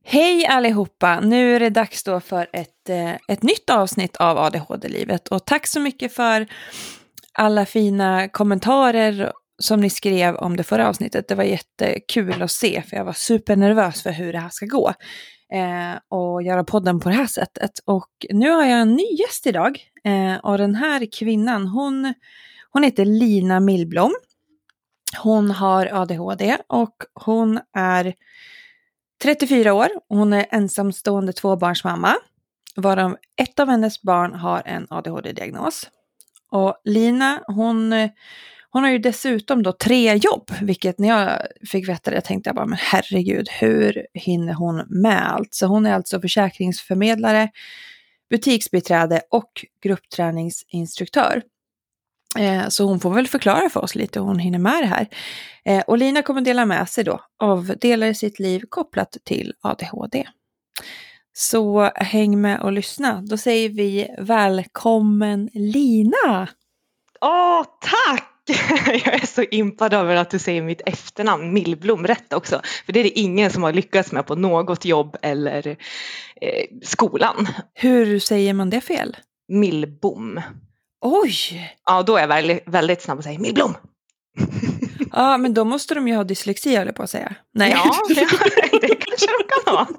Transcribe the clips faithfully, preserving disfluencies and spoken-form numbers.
Hej allihopa! Nu är det dags då för ett, ett nytt avsnitt av A D H D-livet. Och tack så mycket för alla fina kommentarer som ni skrev om det förra avsnittet. Det var jättekul att se, för jag var supernervös för hur det här ska gå. Eh, och göra podden på det här sättet. Och nu har jag en ny gäst idag. Eh, och den här kvinnan, hon, hon heter Lina Millblom. Hon har A D H D och hon är trettiofyra år. Hon är ensamstående tvåbarnsmamma, varav ett av hennes barn har en A D H D-diagnos. Och Lina, hon, hon har ju dessutom då tre jobb, vilket när jag fick veta det tänkte jag bara, men herregud, hur hinner hon med allt? Så hon är alltså försäkringsförmedlare, butiksbiträde och gruppträningsinstruktör. Så hon får väl förklara för oss lite hur hon hinner med det här. Och Lina kommer dela med sig då av delar i sitt liv kopplat till A D H D. Så häng med och lyssna. Då säger vi välkommen Lina! Åh, tack! Jag är så impad över att du säger mitt efternamn Millblom rätt också. För det är det ingen som har lyckats med på något jobb eller eh, skolan. Hur säger man det fel? Millbom. Oj! Ja, då är jag väldigt, väldigt snabb att säga Millblom. Ja, men då måste de ju ha dyslexi, eller på att säga. Nej. Ja, det kanske de kan ha.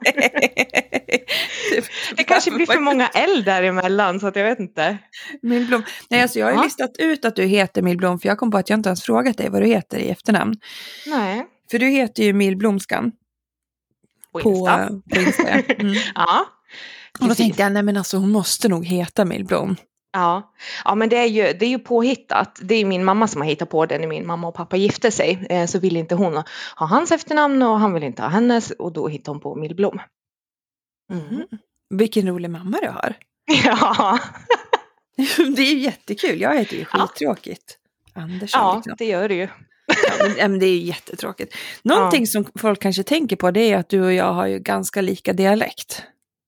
Det kanske blir för många L däremellan, så att jag vet inte. Millblom. Nej, alltså jag har ju ja. listat ut att du heter Millblom, för jag kom på att jag inte ens frågat dig vad du heter i efternamn. Nej. För du heter ju Millblomskan. På Insta. På, på Insta. Mm. Ja. Och då tänkte jag, nej men alltså hon måste nog heta Millblom. Ja, ja men det är, ju, det är ju påhittat. Det är min mamma som har hittat på det när min mamma och pappa gifte sig. Eh, så vill inte hon ha hans efternamn och han vill inte ha hennes. Och då hittade hon på Millblom. Mm. Mm. Vilken rolig mamma du har. Ja. Det är ju jättekul. Jag heter ju skittråkigt. Ja. Andersson. Ja, liksom. Det gör det ju. Ja, men, men det är ju jättetråkigt. Någonting ja. som folk kanske tänker på, det är att du och jag har ju ganska lika dialekt.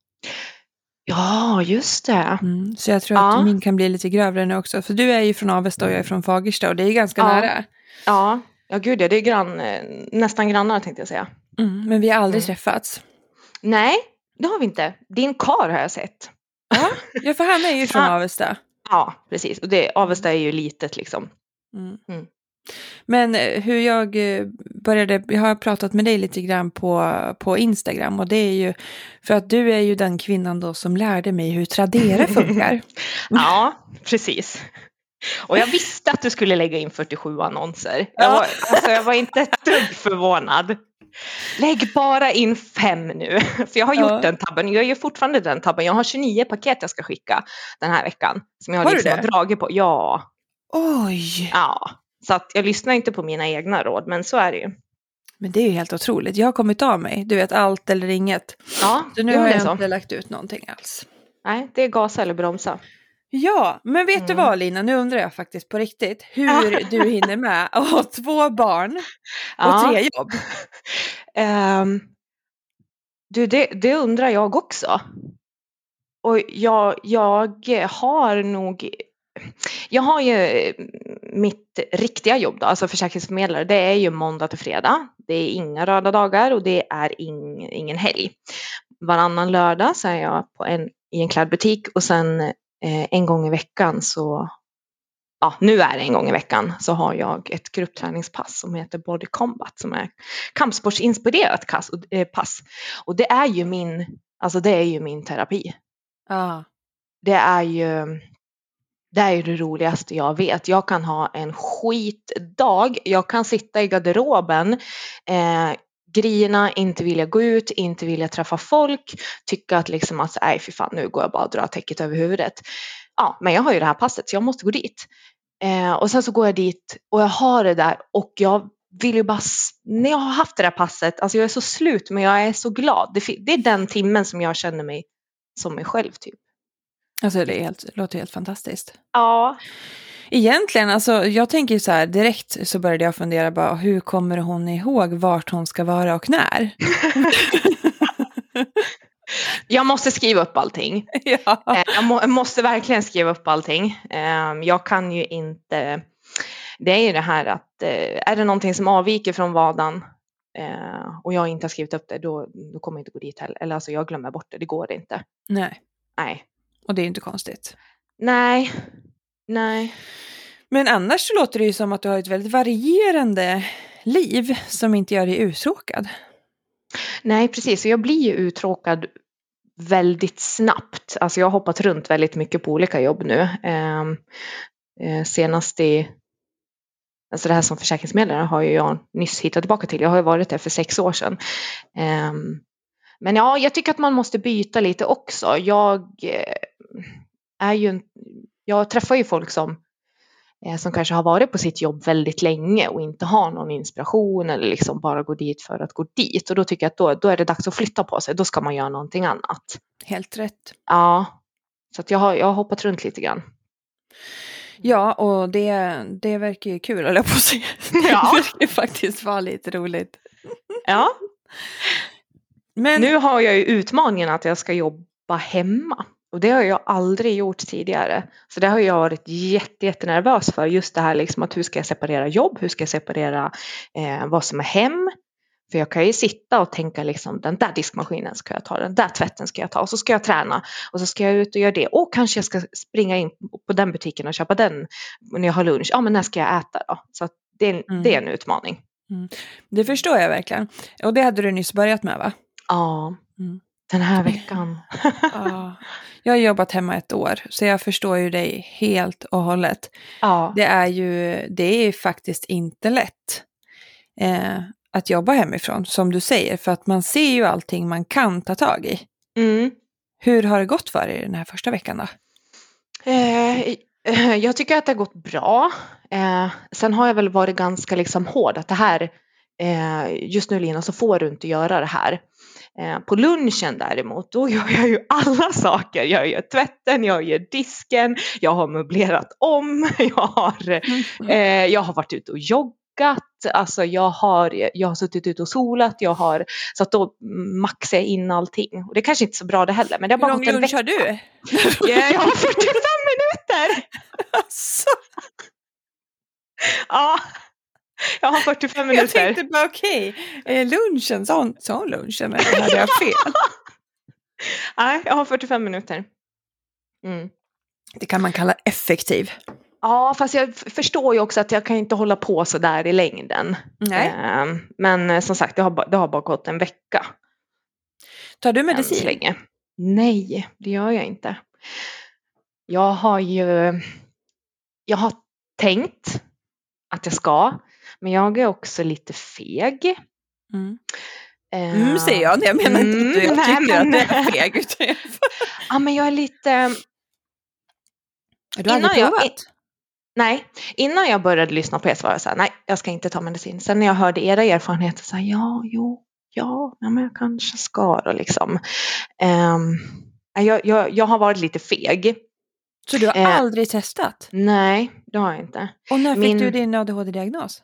Ja, just det. Mm, så jag tror att ja. min kan bli lite grövre nu också. För du är ju från Avesta och jag är från Fagersta. Och det är ganska ja. nära. Ja, ja gud ja, det är grann, nästan grannar tänkte jag säga. Mm, men vi har aldrig mm. träffats. Nej, det har vi inte. Din kar har jag sett. Ja, ja för han är ju från Avesta. Ja, precis. Och det, Avesta är ju litet liksom. Mm. Mm. Men hur jag började, jag har pratat med dig lite grann på, på Instagram, och det är ju för att du är ju den kvinnan då som lärde mig hur Tradera funkar. Ja, precis. Och jag visste att du skulle lägga in fyrtiosju annonser. Jag var, alltså jag var inte ett dugg förvånad. Lägg bara in fem nu. För jag har gjort ja. den tabben. Jag gör fortfarande den tabben. Jag har tjugonio paket jag ska skicka den här veckan. Som jag har, liksom har dragit på. Ja. Oj. Ja. Så att jag lyssnar inte på mina egna råd. Men så är det ju. Men det är ju helt otroligt. Jag har kommit av mig. Du vet, allt eller inget. Ja, så nu har jag så. inte lagt ut någonting alls. Nej, det är gasa eller bromsa. Ja, men vet mm. du vad Lina? Nu undrar jag faktiskt på riktigt hur ja. du hinner med att ha två barn och ja. tre jobb. Um, du, det, det undrar jag också. Och jag, jag har nog... Jag har ju mitt riktiga jobb då, alltså försäkringsförmedlare. Det är ju måndag till fredag. Det är inga röda dagar och det är ing, ingen helg. Varannan lördag så är jag på en, i en klädbutik och sen eh, en gång i veckan så... Ja, nu är det en gång i veckan så har jag ett gruppträningspass som heter Body Combat som är kampsportsinspirerat pass, äh, pass. Och det är ju min, alltså det är ju min terapi. Ah. Det är ju det är ju det roligaste jag vet. Jag kan ha en skitdag. Jag kan sitta i garderoben, eh, grina, inte vilja gå ut, inte vilja träffa folk, tycka att liksom att nej för fan nu går jag bara och drar täcket över huvudet. Ja, men jag har ju det här passet så jag måste gå dit. Eh, och sen så går jag dit och jag har det där och jag vill ju bara, när jag har haft det där passet, alltså jag är så slut men jag är så glad. Det, det är den timmen som jag känner mig som mig själv typ. Alltså det, är helt, det låter helt fantastiskt. Ja. Egentligen, alltså jag tänker så här, direkt så började jag fundera bara, hur kommer hon ihåg vart hon ska vara och när? Jag måste skriva upp allting. Ja. Jag, må, jag måste verkligen skriva upp allting. Jag kan ju inte... Det är ju det här att är det någonting som avviker från vadan eh, och jag inte har skrivit upp det, då, då kommer jag inte gå dit heller. Eller alltså jag glömmer bort det, det går inte. Nej. Nej. Och det är ju inte konstigt. Nej. Nej. Men annars så låter det ju som att du har ett väldigt varierande liv som inte gör dig uttråkad. Nej, precis. Så jag blir ju uttråkad väldigt snabbt. Alltså jag har hoppat runt väldigt mycket på olika jobb nu. Eh, eh, senast i... Alltså det här som försäkringsmedlare har ju jag nyss hittat tillbaka till. Jag har ju varit där för sex år sedan. Eh, men ja, jag tycker att man måste byta lite också. Jag eh, är ju... En, jag träffar ju folk som som kanske har varit på sitt jobb väldigt länge och inte har någon inspiration eller liksom bara går dit för att gå dit. Och då tycker jag att då, då är det dags att flytta på sig. Då ska man göra någonting annat. Helt rätt. Ja, så att jag, har, jag har hoppat runt lite grann. Ja, och det, det verkar ju kul, eller på sig. Ja. Det verkar faktiskt vara lite roligt. Ja. Men nu har jag ju utmaningen att jag ska jobba hemma. Och det har jag aldrig gjort tidigare. Så det har jag varit jätte, jättenervös för. Just det här liksom att hur ska jag separera jobb? Hur ska jag separera eh, vad som är hem? För jag kan ju sitta och tänka liksom den där diskmaskinen ska jag ta. Den där tvätten ska jag ta. Och så ska jag träna. Och så ska jag ut och göra det. Och kanske jag ska springa in på den butiken och köpa den när jag har lunch. Ja, men när ska jag äta då? Så att det, är, Mm. det är en utmaning. Mm. Det förstår jag verkligen. Och det hade du nyss börjat med, va? Ja. Mm. Den här veckan. Ja, jag har jobbat hemma ett år, så jag förstår ju dig helt och hållet. Ja. Det är ju, det är faktiskt inte lätt eh, att jobba hemifrån, som du säger, för att man ser ju allting man kan ta tag i. Mm. Hur har det gått för er den här första veckan då? Eh, jag tycker att det har gått bra. Eh, sen har jag väl varit ganska liksom hård att det här, eh, just nu Lina så får du inte göra det här. Eh, på lunchen däremot, då gör jag ju alla saker. Jag gör tvätten, jag gör disken, jag har möblerat om, jag har, eh, jag har varit ute och joggat. Alltså jag har, jag har suttit ute och solat, jag har, så att då maxar jag in allting. Och det är kanske inte så bra det heller. Men det har bara Hur gått lång en lunch vecka. har du? Ja, jag har fyrtiofem minuter! Alltså, Ja, jag har fyrtiofem jag minuter. tänkte bara okej, okay, lunchen, sån, sån lunchen, eller hade jag fel? Nej, jag har fyrtiofem minuter. Mm. Det kan man kalla effektiv. Ja, fast jag förstår ju också att jag kan inte hålla på så där i längden. Nej. Eh, men som sagt, det har, bara, det har bara gått en vecka. Tar du medicin? Länge. Nej, det gör jag inte. Jag har ju... Jag har tänkt att jag ska. Men jag är också lite feg. Mm. Eh, Mm, säger jag. Jag menar inte att du jag nej, tycker men... att det är feg. Utan jag... ja, men jag är lite... Du har aldrig jag, provat? Nej, innan jag började lyssna på er så var jag så här, nej, jag ska inte ta medicin. Sen när jag hörde era erfarenheter så här, ja, jo, ja, ja men jag kanske ska då liksom. Um, jag, jag, jag har varit lite feg. Så du har uh, aldrig testat? Nej, det har jag inte. Och när fick Min... du din A D H D-diagnos?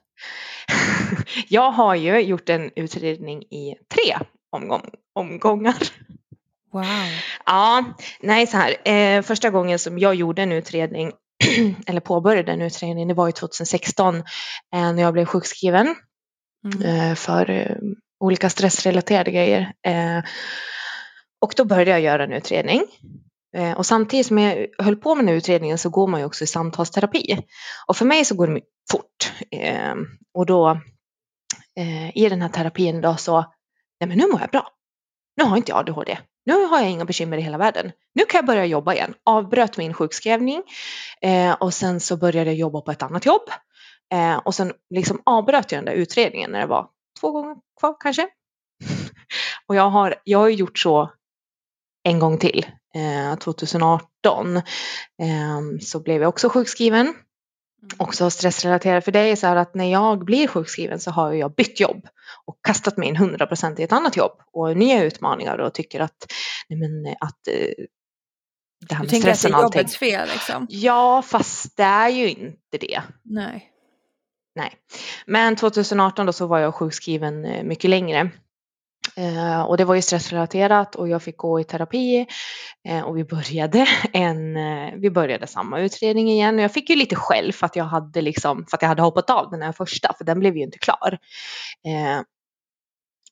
Jag har ju gjort en utredning i tre omgång, omgångar. Wow. Ja, nej så här. Eh, första gången som jag gjorde en utredning eller påbörjade en utredning, det var ju tjugohundrasexton eh, när jag blev sjukskriven mm. eh, för eh, olika stressrelaterade grejer. Eh, och då började jag göra en utredning. Eh, och samtidigt som jag höll på med den här utredningen så går man ju också i samtalsterapi. Och för mig så går det fort. Eh, och då eh, i den här terapin då så, nej men nu mår jag bra. Nu har inte jag A D H D. Nu har jag inga bekymmer i hela världen. Nu kan jag börja jobba igen. Avbröt min sjukskrivning. Eh, och sen så började jag jobba på ett annat jobb. Eh, och sen liksom avbröt jag den där utredningen när det var två gånger kvar kanske. Och jag har, jag har gjort så en gång till. Eh, tjugoarton eh, så blev jag också sjukskriven. Också stressrelaterat, för det är så här att när jag blir sjukskriven så har jag bytt jobb och kastat mig in hundra procent i ett annat jobb och nya utmaningar och tycker att, nej men, att det här med du stressen tänker och att det är allting. jobbets fel liksom? Ja, fast det är ju inte det. Nej. Nej. Men tjugoarton då så var jag sjukskriven mycket längre. Uh, och det var ju stressrelaterat och jag fick gå i terapi uh, och vi började en uh, vi började samma utredning igen och jag fick ju lite skäll för att jag hade liksom för att jag hade hoppat av den här första, för den blev ju inte klar. Uh,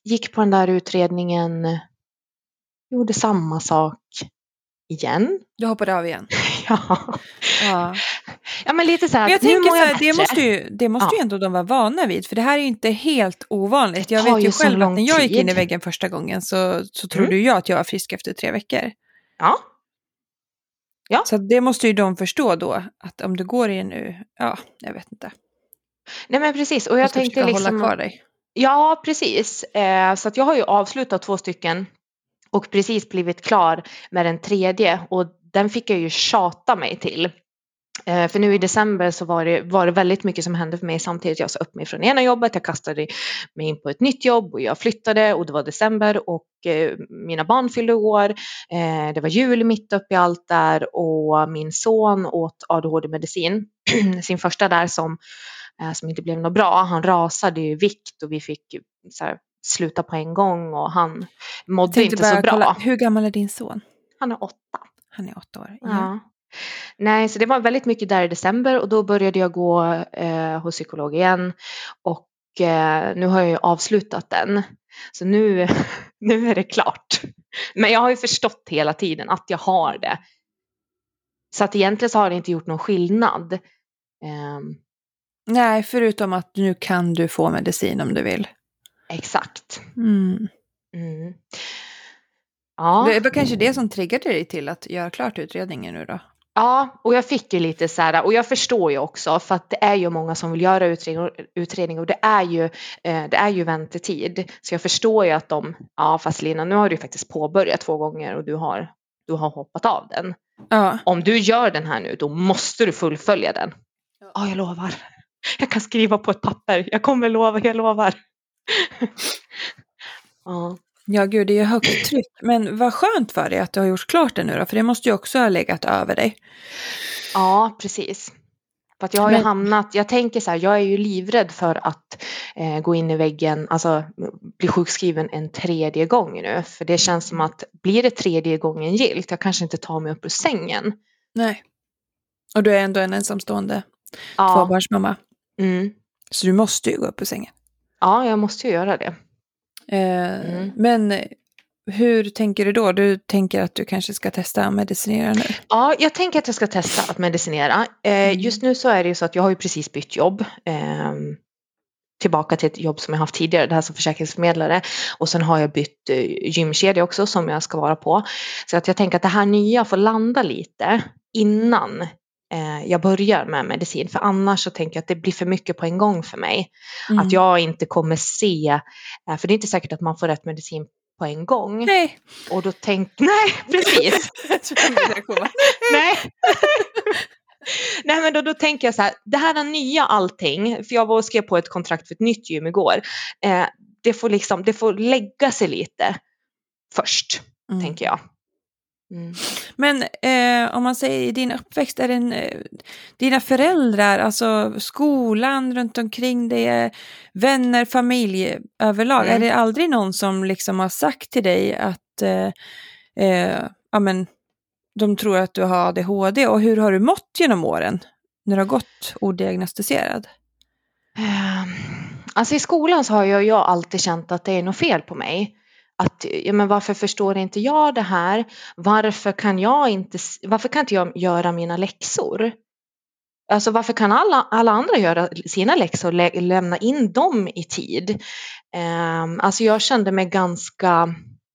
gick på den där utredningen, gjorde samma sak igen. Du hoppade av igen? Ja. Ja. Ja, men lite så här. Men jag nu tänker mår så jag här, det bättre. måste ju, det måste Ja. ju ändå de vara vana vid. För det här är ju inte helt ovanligt. Det Jag tar vet ju ju så själv att lång när jag gick in i tid. väggen första gången så, så trodde Mm. jag att jag var frisk efter tre veckor. Ja. Ja. Så det måste ju de förstå då. Att om du går in nu, ja, jag vet inte. Nej, men precis. Och Jag jag ska tänkte försöka liksom... hålla kvar dig. Ja, precis. Eh, så att jag har ju avslutat två stycken. Och precis blivit klar med den tredje. Och den fick jag ju tjata mig till. Eh, för nu i december så var det, var det väldigt mycket som hände för mig samtidigt. Jag sa upp mig från ena jobbet, jag kastade mig in på ett nytt jobb och jag flyttade och det var december och eh, mina barn fyllde år. Eh, det var jul mitt uppe i allt där och min son åt A D H D-medicin. Sin första där som, eh, som inte blev något bra. Han rasade i vikt och vi fick så här, sluta på en gång och han mådde inte så bra. Kolla, hur gammal är din son? Han är åtta. Han är åtta år. Ja. Ja. Nej, så det var väldigt mycket där i december och då började jag gå eh, hos psykolog igen och eh, nu har jag ju avslutat den. Så nu, nu är det klart. Men jag har ju förstått hela tiden att jag har det. Så att egentligen så har det inte gjort någon skillnad. Eh, Nej, förutom att nu kan du få medicin om du vill. exakt. Mm. Mm. Ja. Det var kanske det som triggade dig till att göra klart utredningen nu då? Ja, och jag fick ju lite så här, och jag förstår ju också för att det är ju många som vill göra utredning, utredning och det är ju eh, det är ju väntetid. Så jag förstår ju att de, ja fast Lina, nu har du faktiskt påbörjat två gånger och du har, du har hoppat av den. Ja. Om du gör den här nu, då måste du fullfölja den. Ja, ja jag lovar. Jag kan skriva på ett papper. Jag kommer lova, jag lovar. Ja. Ja, gud, det är ju högt tryck. Men vad skönt för dig att du har gjort klart det nu då, för det måste ju också ha legat över dig. Ja, precis. För att jag har Men... ju hamnat, jag tänker så här, jag är ju livrädd för att eh, gå in i väggen, alltså bli sjukskriven en tredje gång nu. För det känns som att blir det tredje gången gilt, jag kanske inte tar mig upp ur sängen. Nej. Och du är ändå en ensamstående Ja. tvåbarnsmamma. Mm. Så du måste ju gå upp ur sängen. Ja, jag måste ju göra det. Eh, Mm. Men hur tänker du då? Du tänker att du kanske ska testa att medicinera nu? Ja, jag tänker att jag ska testa att medicinera. Eh, just nu så är det ju så att jag har ju precis bytt jobb. Eh, tillbaka till ett jobb som jag haft tidigare, det här som försäkringsförmedlare. Och sen har jag bytt eh, gymkedja också som jag ska vara på. Så att jag tänker att det här nya får landa lite innan eh, jag börjar med medicin. För annars så tänker jag att det blir för mycket på en gång för mig. Mm. Att jag inte kommer se, eh, för det är inte säkert att man får rätt medicin på en gång. Nej. Och då tänkte, nej precis. nej. nej men då, då tänker jag så här, det här är nya allting, för jag var och skrev på ett kontrakt för ett nytt gym igår. Eh, det får liksom, det får lägga sig lite först, mm. tänker jag. Mm. Men eh, om man säger i din uppväxt, är det en, eh, dina föräldrar, alltså skolan runt omkring dig, vänner, familj överlag, mm. är det aldrig någon som liksom har sagt till dig att eh, eh, ja, men, de tror att du har A D H D, och hur har du mått genom åren när du har gått odiagnostiserad? Um, alltså i skolan så har jag, jag alltid känt att det är något fel på mig. Att, ja, men varför förstår inte jag det här? Varför kan jag inte, varför kan inte jag göra mina läxor? Alltså varför kan alla, alla andra göra sina läxor och lä, lämna in dem i tid? Um, alltså jag kände mig ganska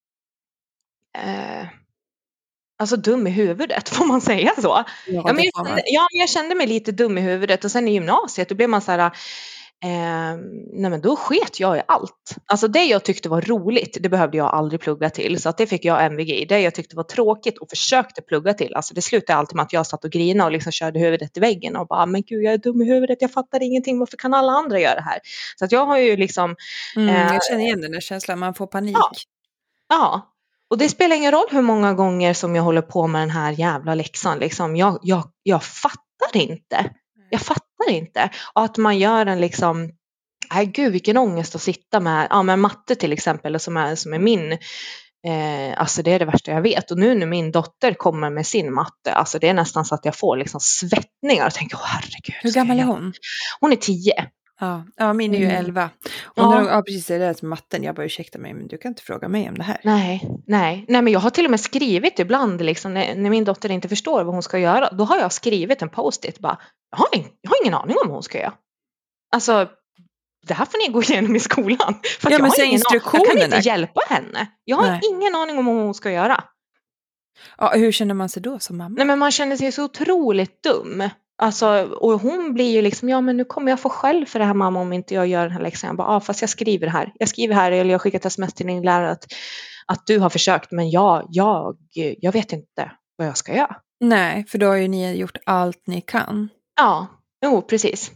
uh, alltså dum i huvudet, får man säga så? Ja, ja, men jag, kände, ja, jag kände mig lite dum i huvudet och sen i gymnasiet då blev man så här, Eh, nej men då sket jag i allt. Alltså det jag tyckte var roligt, det behövde jag aldrig plugga till. Så att det fick jag M V G i. Det jag tyckte var tråkigt och försökte plugga till, alltså det slutade alltid med att jag satt och grinade och liksom körde huvudet i väggen och bara, men gud jag är dum i huvudet, jag fattar ingenting, varför kan alla andra göra det här? Så att jag har ju liksom mm, eh, jag känner igen den där känslan, man får panik. Ja, ja. Och det spelar ingen roll hur många gånger som jag håller på med den här jävla läxan liksom. jag, jag, jag fattar inte. Jag fattar inte. Och att man gör en liksom, nej gud vilken ångest att sitta med, ja men matte till exempel som är, som är min, eh, alltså det är det värsta jag vet. Och nu när min dotter kommer med sin matte, alltså det är nästan så att jag får liksom svettningar och tänker, åh herregud. Hur gammal är hon? Hon är tio. Ja, ja min är ju Mm. elva. Och Ja. när de, ja, precis, det är det med matten. Jag bara, ursäkta mig, men du kan inte fråga mig om det här. Nej, nej, nej, men jag har till och med skrivit ibland liksom, när, när min dotter inte förstår vad hon ska göra. Då har jag skrivit en post-it bara, jag har, ing, jag har ingen aning om vad hon ska göra. Alltså, det här får ni gå igenom i skolan. För att Ja, jag, men har säg ingen aning. Jag kan inte instruktionerna. hjälpa henne. Jag har Nej. ingen aning om vad hon ska göra. Ja, hur känner man sig då som mamma? Nej, men man känner sig så otroligt dum. Alltså, och hon blir ju liksom, ja men nu kommer jag få själv för det här mamma om inte jag gör den här läxan. Jag bara, ja fast jag skriver här. Jag skriver här eller jag har skickat sms till din lärare att, att du har försökt. Men jag, jag, jag vet inte vad jag ska göra. Nej, för då har ju ni gjort allt ni kan. Ja, jo precis.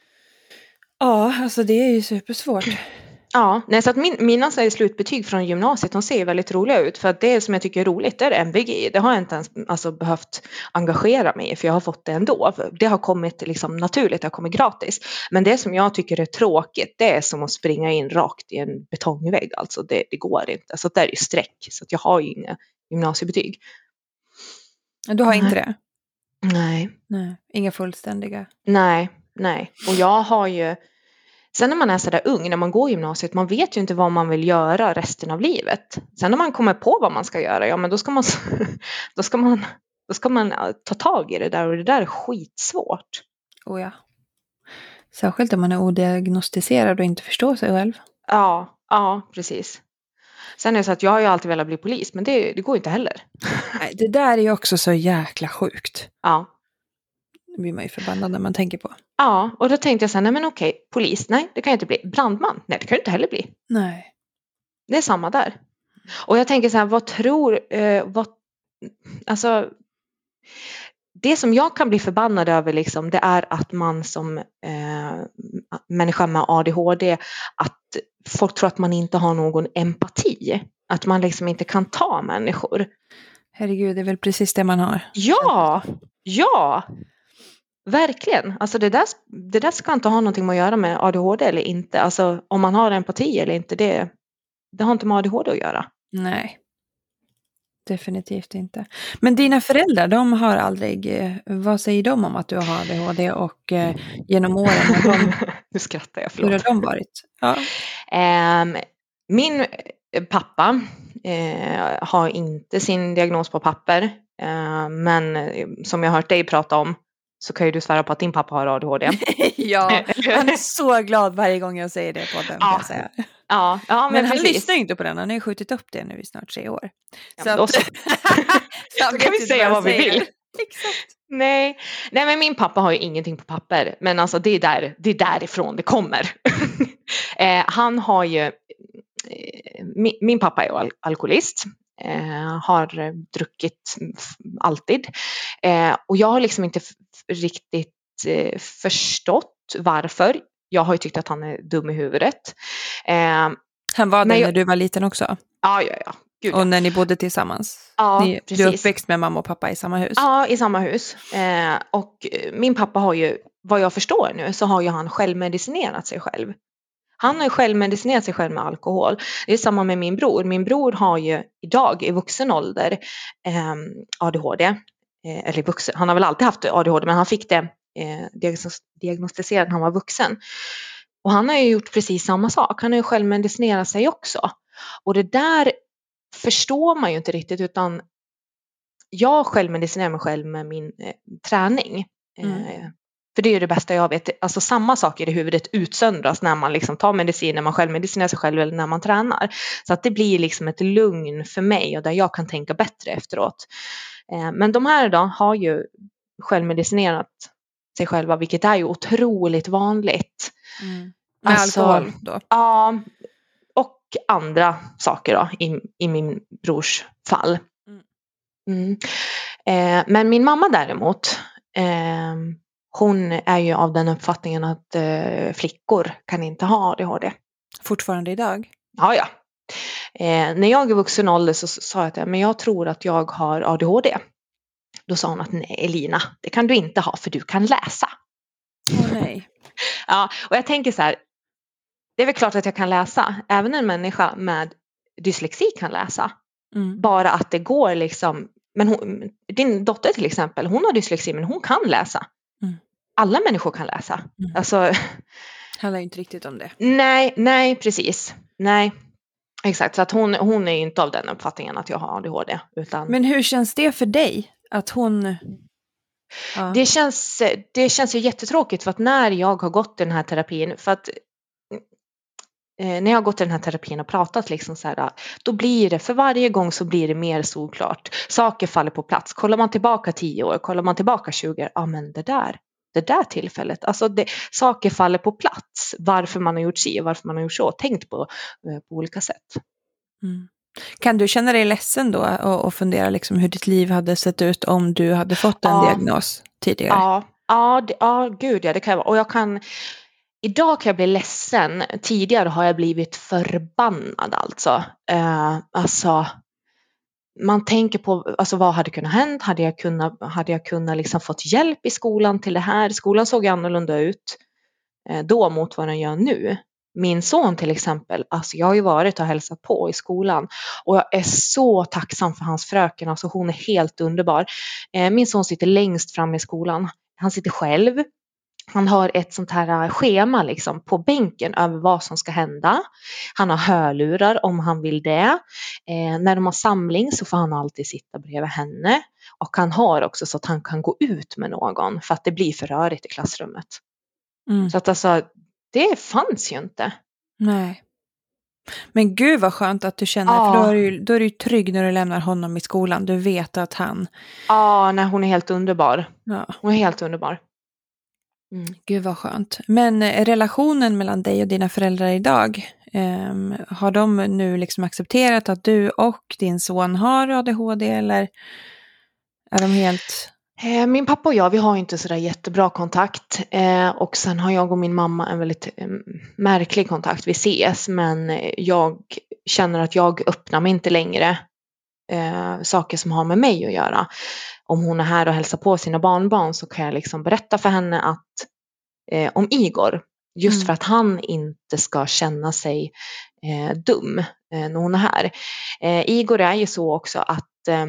Ja, alltså det är ju supersvårt. Ja, nej, så att min, mina så är slutbetyg från gymnasiet, de ser väldigt roliga ut. För att det som jag tycker är roligt, det är M V G. Det har jag inte ens alltså, behövt engagera mig i, för jag har fått det ändå. Det har kommit liksom, naturligt, det har kommit gratis. Men det som jag tycker är tråkigt, det är som att springa in rakt i en betongvägg. Alltså det, det går inte. Så det är ju streck. Så att jag har ju inga gymnasiebetyg. Du har inte det? Nej. Nej, inga fullständiga. Nej, nej. Och jag har ju... Sen när man är så där ung, när man går i gymnasiet, man vet ju inte vad man vill göra resten av livet. Sen när man kommer på vad man ska göra, ja men då ska man, då ska man, då ska man ta tag i det där, och det där är skitsvårt. Oh ja. Särskilt om man är odiagnostiserad och inte förstår sig själv. Ja, ja precis. Sen är det så att jag har ju alltid velat bli polis, men det, det går inte heller. Nej, det där är ju också så jäkla sjukt. Ja. Det blir man ju förbannad när man tänker på. Ja, och då tänkte jag så här, nej men okej, polis, nej det kan jag inte bli. Brandman, nej det kan jag inte heller bli. Nej. Det är samma där. Och jag tänker så här, vad tror, eh, vad, alltså, det som jag kan bli förbannad över liksom, det är att man som eh, människa med A D H D, att folk tror att man inte har någon empati. Att man liksom inte kan ta människor. Herregud, det är väl precis det man har. Ja, ja. Verkligen. Alltså det där, det där ska inte ha någonting med att göra med A D H D eller inte. Alltså om man har empati eller inte, det, det har inte med A D H D att göra. Nej, definitivt inte. Men dina föräldrar, de har aldrig, vad säger de om att du har A D H D och eh, genom åren har de, nu skrattar jag, förlåt. hur har de varit? Ja. Um, min pappa uh, har inte sin diagnos på papper, uh, men som jag har hört dig prata om, så kan ju du svära på att din pappa har A D H D. Ja, han är så glad varje gång jag säger det på den. Ja. Jag säga. Ja, ja, men, men han precis. lyssnar ju inte på den, han har ju skjutit upp det nu i snart tre år. Ja, så då att, så. Då kan vi säga vad vi vill. Exakt. Nej. Nej, men min pappa har ju ingenting på papper, men alltså det är, där, det är därifrån det kommer. eh, han har ju, eh, min, min pappa är ju al- alkoholist. Eh, har druckit alltid. Eh, och jag har liksom inte f- riktigt eh, förstått varför. Jag har ju tyckt att han är dum i huvudet. Eh, Han var det jag, när du var liten också? Ja, ja, ja. Gud, och ja. när ni bodde tillsammans? Ja, ni, precis. Du är uppväxt med mamma och pappa i samma hus? Ja, i samma hus. Eh, och min pappa har ju, vad jag förstår nu, så har ju han självmedicinerat sig själv. Han har ju självmedicinerat sig själv med alkohol. Det är samma med min bror. Min bror har ju idag i vuxen ålder eh, A D H D. Eh, eller vuxen. Han har väl alltid haft A D H D, men han fick det eh, diagnostiserat när han var vuxen. Och han har ju gjort precis samma sak. Han har ju självmedicinerat sig också. Och det där förstår man ju inte riktigt, utan jag självmedicinerar mig själv med min eh, träning. Mm. Eh, för det är ju det bästa jag vet. Alltså samma saker i huvudet utsöndras när man liksom tar medicin, när man självmedicinerar sig själv eller när man tränar. Så att det blir liksom ett lugn för mig och där jag kan tänka bättre efteråt. Eh, men de här då har ju självmedicinerat sig själva, vilket är ju otroligt vanligt. Mm. Med alltså, alkohol då? Ja, och andra saker då i, i min brors fall. Mm. Eh, men min mamma däremot, eh, hon är ju av den uppfattningen att eh, flickor kan inte ha A D H D. Fortfarande idag? Ja, ja. Eh, när jag är vuxen ålder så sa jag att men jag tror att jag har A D H D. Då sa hon att nej Elina, det kan du inte ha för du kan läsa. Åh oh, nej. Ja, och jag tänker så här, det är väl klart att jag kan läsa. Även en människa med dyslexi kan läsa. Mm. Bara att det går liksom, men hon, din dotter till exempel, hon har dyslexi men hon kan läsa. Mm. Alla människor kan läsa. Mm. Alltså, handlar ju inte riktigt om det. Nej, nej, precis. Nej, exakt. Så att hon, hon är inte av den uppfattningen att jag har A D H D. Utan... Men hur känns det för dig? Att hon... Ja. Det känns, det känns ju jättetråkigt för att när jag har gått den här terapin, för att eh, när jag har gått den här terapin och pratat liksom så här, då blir det, för varje gång så blir det mer solklart. Saker faller på plats. Kollar man tillbaka tio år, kollar man tillbaka tjugo, ja men det där, det där tillfället, alltså det, saker faller på plats. Varför man har gjort si och varför man har gjort så, tänkt på, eh, på olika sätt. Mm. Kan du känna dig ledsen då och, och fundera liksom hur ditt liv hade sett ut om du hade fått en ja. diagnos tidigare? Ja, ja, det, ja, gud ja, det kan jag vara. Och jag kan, idag kan jag bli ledsen. Tidigare har jag blivit förbannad alltså. Eh, alltså, man tänker på, alltså vad hade kunnat hända? Hade jag kunnat, hade jag kunnat liksom fått hjälp i skolan till det här? Skolan såg annorlunda ut eh, då mot vad den gör nu. Min son till exempel, alltså jag har ju varit och hälsat på i skolan och jag är så tacksam för hans fröken, alltså hon är helt underbar. Eh, min son sitter längst fram i skolan, han sitter själv, han har ett sånt här schema liksom på bänken över vad som ska hända. Han har hörlurar om han vill det. Eh, när de har samling så får han alltid sitta bredvid henne och han har också så att han kan gå ut med någon för att det blir för rörigt i klassrummet. Mm. Så att alltså, det fanns ju inte. Nej. Men gud vad skönt att du känner, Ja. för då är, du, då är du trygg när du lämnar honom i skolan. Du vet att han... Ja, nej, hon är helt underbar. Ja. Hon är helt underbar. Mm. Gud vad skönt. Men eh, relationen mellan dig och dina föräldrar idag, eh, har de nu liksom accepterat att du och din son har A D H D eller är de helt... Eh, Min pappa och jag, vi har inte sådär jättebra kontakt. Eh, och sen har jag och min mamma en väldigt eh, märklig kontakt. Vi ses, men jag känner att jag öppnar mig inte längre eh, saker som har med mig att göra. Om hon är här och hälsar på sina barnbarn så kan jag liksom berätta för henne att eh, om Igor. Just Mm. för att han inte ska känna sig eh, dum eh, när hon är här. Eh, Igor är ju så också att eh,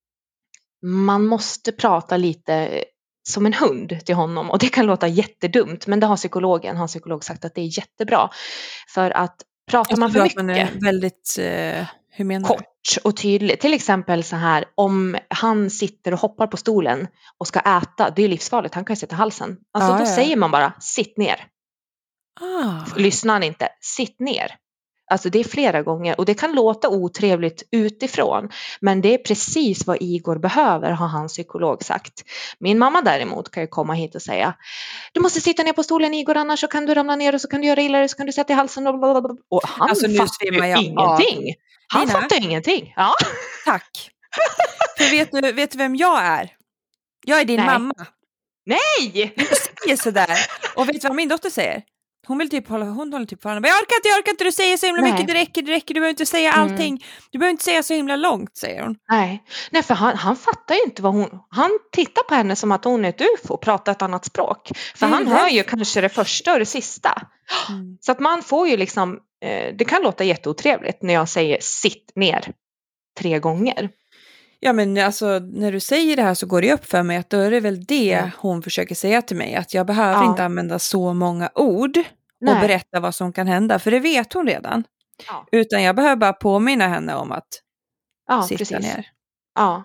man måste prata lite som en hund till honom. Och det kan låta jättedumt, men det har psykologen, har psykolog sagt att det är jättebra. För att pratar man för mycket, man är väldigt, eh, hur menar kort och tydligt. Till exempel så här, om han sitter och hoppar på stolen och ska äta, det är livsfarligt, han kan ju sätta halsen. Alltså Ja, då ja. säger man bara, sitt ner. Ah. Lyssnar han inte, sitt ner. Alltså det är flera gånger och det kan låta otrevligt utifrån, men det är precis vad Igor behöver, har hans psykolog sagt. Min mamma däremot kan ju komma hit och säga, du måste sitta ner på stolen Igor, annars så kan du ramla ner och så kan du göra illa dig, så kan du sätta i halsen. Och han Alltså, nu fattar svimmar ju jag ingenting. av. Han Lina? fattar ingenting. Ja. Tack. För vet du, vet du vem jag är? Jag är din Nej. mamma. Nej! Du säger sådär. Och vet du vad min dotter säger? Hon vill typ hålla, hon håller typ på honom. Jag orkar inte, jag orkar inte, du säger så himla Nej. mycket, det räcker, det räcker, du behöver inte säga Mm. allting. Du behöver inte säga så himla långt, säger hon. Nej, Nej för han, han fattar ju inte vad hon... Han tittar på henne som att hon är ett ufo och pratar ett annat språk. För Det är han det. hör ju kanske det första och det sista. Mm. Så att man får ju liksom... Eh, det kan låta jätteotrevligt när jag säger sitt ner tre gånger. Ja, men alltså när du säger det här så går det upp för mig att då är det väl det Mm. hon försöker säga till mig. Att jag behöver Ja. inte använda så många ord Nej. och berätta vad som kan hända. För det vet hon redan. Ja, Utan jag behöver bara påminna henne om att ja sitta precis. ner. Ja.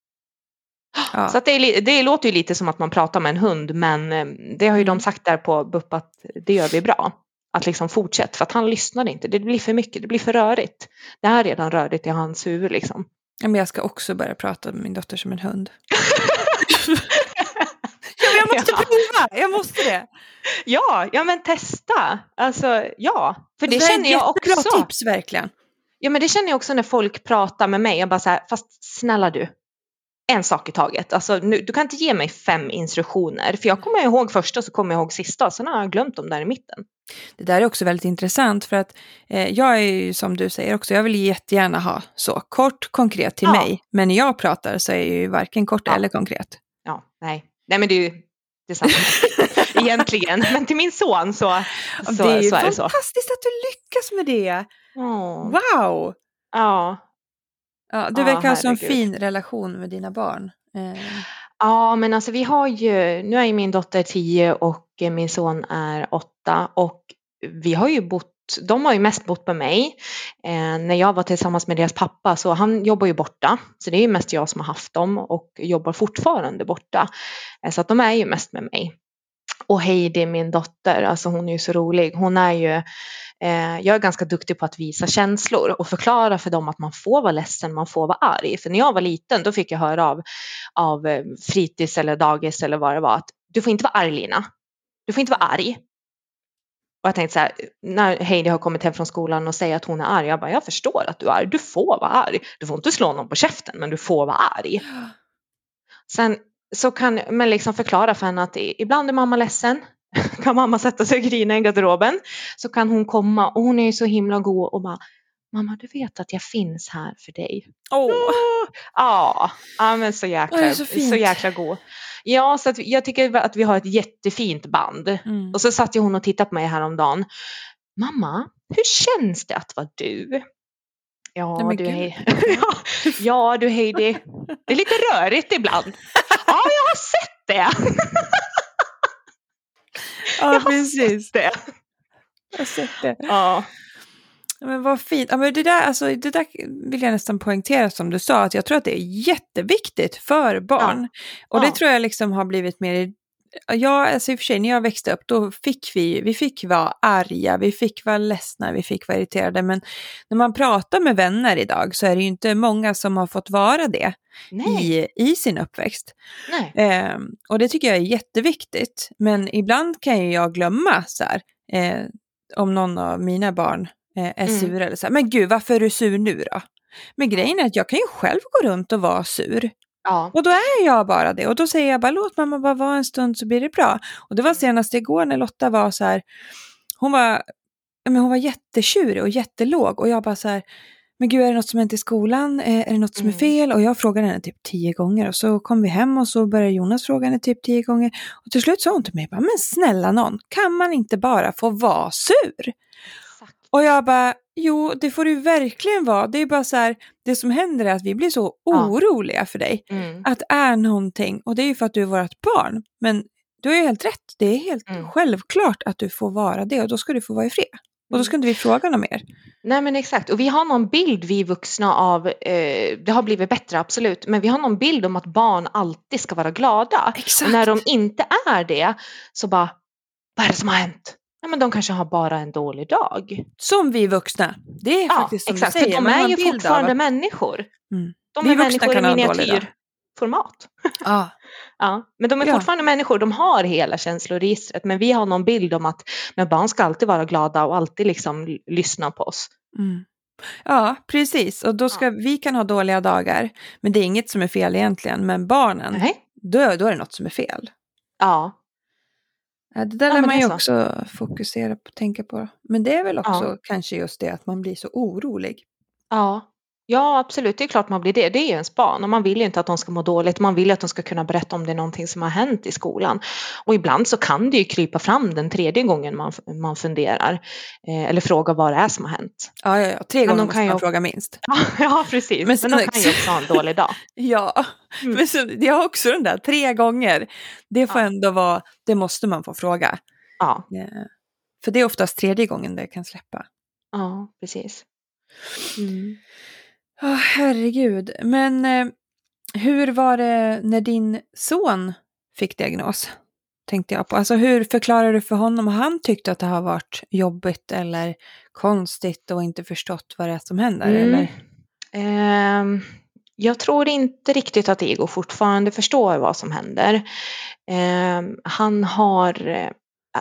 Ja. Så att det, är, li- det låter ju lite som att man pratar med en hund, men eh, det har ju Mm. de sagt där på B U P att det gör vi bra. Att liksom fortsätta, för att han lyssnar inte. Det blir för mycket, det blir för rörigt. Det här är redan rörigt i hans huvud liksom. Ja, men jag ska också börja prata med min dotter som en hund. Ja, men jag måste Ja. prova, jag måste det. Ja, ja men testa. Alltså, ja. För det, Det är känner ett jag jättebra också. tips, verkligen. Ja, men det känner jag också när folk pratar med mig. Jag bara så här, fast snälla du. En sak i taget. Alltså, nu, du kan inte ge mig fem instruktioner. För jag kommer ihåg första så kommer jag ihåg sista. Sen har jag glömt dem där i mitten. Det där är också väldigt intressant för att eh, jag är ju som du säger också, jag vill jättegärna ha så kort, konkret till Ja. mig. Men när jag pratar så är jag ju varken kort Ja. eller konkret. Ja, nej. Nej, men det är ju detsamma. Egentligen. Men till min son så, så, det är ju så är det så. fantastiskt att du lyckas med det. Åh. Wow! Ja. Ja, du Ja, verkar ha så en herregud. fin relation med dina barn. Eh, Ja, men alltså vi har ju, nu är ju min dotter tio och min son är åtta och vi har ju bott, de har ju mest bott med mig eh, när jag var tillsammans med deras pappa, så han jobbar ju borta, så det är ju mest jag som har haft dem och jobbar fortfarande borta, eh, så att de är ju mest med mig. Och Heidi, min dotter, alltså hon är ju så rolig, hon är ju eh, jag är ganska duktig på att visa känslor och förklara för dem att man får vara ledsen, man får vara arg, för när jag var liten då fick jag höra av, av fritids eller dagis eller vad det var, att du får inte vara arg, Lina, du får inte vara arg. Och jag tänkte så här, när Heidi har kommit hem från skolan och säger att hon är arg, jag bara, jag förstår att du är arg, du får vara arg. Du får inte slå någon på käften, men du får vara arg. Sen så kan man liksom förklara för henne att ibland är mamma ledsen. Kan mamma sätta sig och grina i garderoben, så kan hon komma och hon är ju så himla god och bara, mamma, du vet att jag finns här för dig. Åh. Ja, ja, men så jäkla, Åh, det är så så, fint. så jäkla god. Ja, så att jag tycker att vi har ett jättefint band. Mm. Och så satt ju hon och tittade på mig häromdagen. Mamma, hur känns det att vara du? Ja, Nej, du gud. Heidi. ja, ja, du Heidi. Det är lite rörigt ibland. Ja, jag har sett det. Ja, jag har precis. sett det. Jag har sett det. Ja. Ja, men vad fint. Ja, men det, där, alltså, det där vill jag nästan poängtera som du sa, att jag tror att det är jätteviktigt för barn. Ja. Och det Ja. tror jag liksom har blivit mer... Ja, alltså i och för sig, när jag växte upp, då fick vi, vi fick vara arga, vi fick vara ledsna, vi fick vara irriterade. Men när man pratar med vänner idag så är det ju inte många som har fått vara det i, i sin uppväxt. Nej. Eh, och det tycker jag är jätteviktigt. Men ibland kan ju jag glömma så här, eh, om någon av mina barn eh, är Mm. sur eller så här, men gud, varför är du sur nu då? Men grejen är att jag kan ju själv gå runt och vara sur. Ja. Och då är jag bara det. Och då säger jag bara, låt mamma bara vara en stund så blir det bra. Och det var senast igår när Lotta var så här, hon var, men hon var jättetjurig och jättelåg. Och jag bara så här, men gud, är det något som hänt i skolan? Är det något som är fel? Och jag frågade henne typ tio gånger. Och så kom vi hem och så började Jonas fråga henne typ tio gånger. Och till slut sa hon till mig, bara, men snälla någon, kan man inte bara få vara sur? Och jag bara, jo, det får du verkligen vara. Det är bara så här, det som händer är att vi blir så Ja. oroliga för dig. Mm. Att det är någonting, och det är ju för att du är vårt barn. Men du har ju helt rätt, det är helt Mm. självklart att du får vara det. Och då ska du få vara i fred. Och då ska inte vi fråga något mer. Nej, men exakt. Och vi har någon bild, vi vuxna, av, eh, det har blivit bättre absolut, men vi har någon bild om att barn alltid ska vara glada. Exakt. Och när de inte är det, så bara, vad är det som har hänt? Nej, men de kanske har bara en dålig dag. Som vi vuxna. Det är Ja, faktiskt som exakt. du säger. För de man har är en ju bild av fortfarande att- människor. Mm. De Vi är vuxna människor kan i ha en dålig dag. miniatyrformat. Ja. Ja, men de är Ja. fortfarande människor, de har hela känsloregistret, men vi har någon bild om att men barn ska alltid vara glada och alltid liksom l- lyssna på oss. Mm. Ja, precis. Och då ska Ja. vi kan ha dåliga dagar. Men det är inget som är fel egentligen. Men barnen, Nej. då, då är det något som är fel. Ja, Ja, det där Ja, lär men man det ju är så. också fokusera på, tänka på. Men det är väl också Ja. kanske just det att man blir så orolig. ja. Ja, absolut. Det är klart man blir det. Det är ju ens barn och man vill ju inte att de ska må dåligt. Man vill ju att de ska kunna berätta om det är någonting som har hänt i skolan. Och ibland så kan det ju krypa fram den tredje gången man, man funderar. Eh, eller frågar vad det är som har hänt. Ja, ja, ja. Tre Men gånger de måste kan man ju- fråga minst. Ja, ja precis. Men Men, sen- de kan ju också ha en dålig dag. Ja, Mm. men så, jag har också den där tre gånger. Det får Ja. ändå vara, det måste man få fråga. Ja, Ja. För det är oftast tredje gången det kan släppa. ja precis. Mm. Ja, herregud. Men eh, hur var det när din son fick diagnos? Tänkte jag på. Alltså hur förklarar du för honom? Har han tyckt att det har varit jobbigt eller konstigt och inte förstått vad det är som händer? Mm. Eller? Ehm, jag tror inte riktigt att Igor fortfarande förstår vad som händer. Ehm, han har... Eh,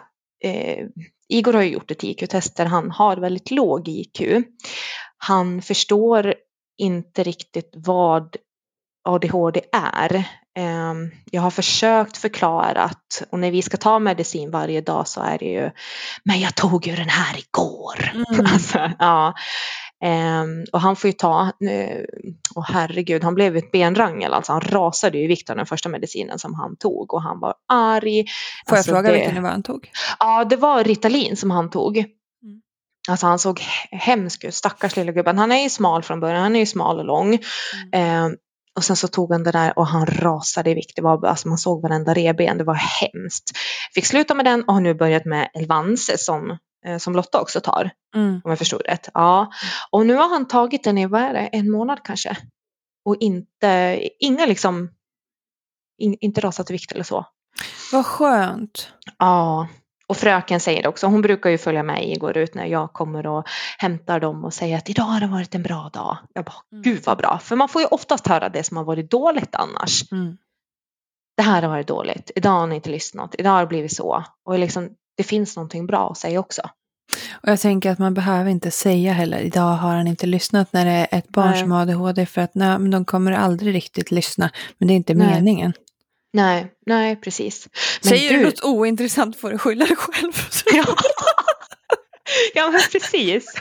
eh, Igor har ju gjort ett I Q-test där han har väldigt låg I Q. Han förstår inte riktigt vad A D H D är. Ehm, jag har försökt förklara att, och när vi ska ta medicin varje dag så är det ju, men jag tog ju den här igår. Mm. Alltså, ja. Ehm, och han får ju ta, och herregud, han blev ett benrangel, alltså han rasade ju i vikt av den första medicinen som han tog och han var arg. Får Alltså, jag fråga det, vilken det var han tog? Ja, det var Ritalin som han tog. Mm. Alltså han såg hemsk ut, stackars lilla gubben. Han är ju smal från början, han är ju smal och lång. Mm. Ehm, Och sen så tog han det där och han rasade i vikt. Det var, alltså man såg varenda reben, det var hemskt. Fick sluta med den och har nu börjat med Elvanse som, eh, som Lotta också tar. Mm. Om jag förstod rätt. Ja. Och nu har han tagit den i, vad är det, en månad kanske. Och inte, inga liksom, in, inte rasat i vikt eller så. Vad skönt. Ja. Och fröken säger det också. Hon brukar ju följa med och går ut när jag kommer och hämtar dem och säger att idag har det varit en bra dag. Jag bara, Mm. gud vad bra. För man får ju oftast höra det som har varit dåligt annars. Mm. Det här har varit dåligt. Idag har ni inte lyssnat. Idag har det blivit så. Och liksom, det finns någonting bra att säga också. Och jag tänker att man behöver inte säga heller, idag har han inte lyssnat när det är ett barn Nej. som har A D H D, för att nej, men de kommer aldrig riktigt lyssna. Men det är inte Nej. meningen. Nej, nej precis. Men Säger du du något ointressant får du skylla dig själv. Ja, ja men precis.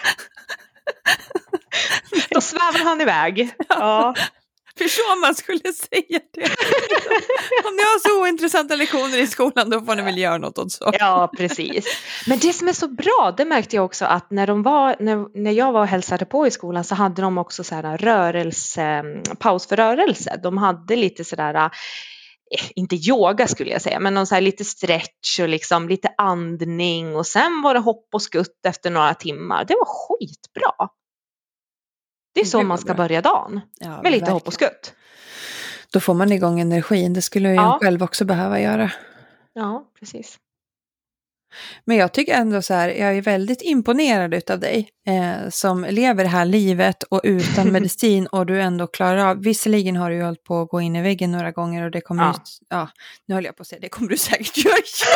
Då svävar han iväg. Ja. Förstår om man skulle säga det. Om ni har så ointressanta lektioner i skolan, då får ni väl göra något åt så. Ja, precis. Men det som är så bra, det märkte jag också att när, de var, när, när jag var och hälsade på i skolan så hade de också så här rörelse, paus för rörelse. De hade lite sådär, inte yoga skulle jag säga, men någon så här lite stretch och liksom lite andning och sen var det hopp och skutt efter några timmar. Det var skitbra. Det är så man ska börja dagen. Ja, med lite verkligen. hopp och skutt. Då får man igång energin. Det skulle jag Ja. själv också behöva göra. Ja, precis. Men jag tycker ändå så här, jag är väldigt imponerad utav dig eh, som lever det här livet och utan medicin, och du ändå klarar av. Visserligen har du ju hållit på att gå in i väggen några gånger och det kommer Ja. ju, ja, nu höll jag på att säga, det kommer du säkert göra.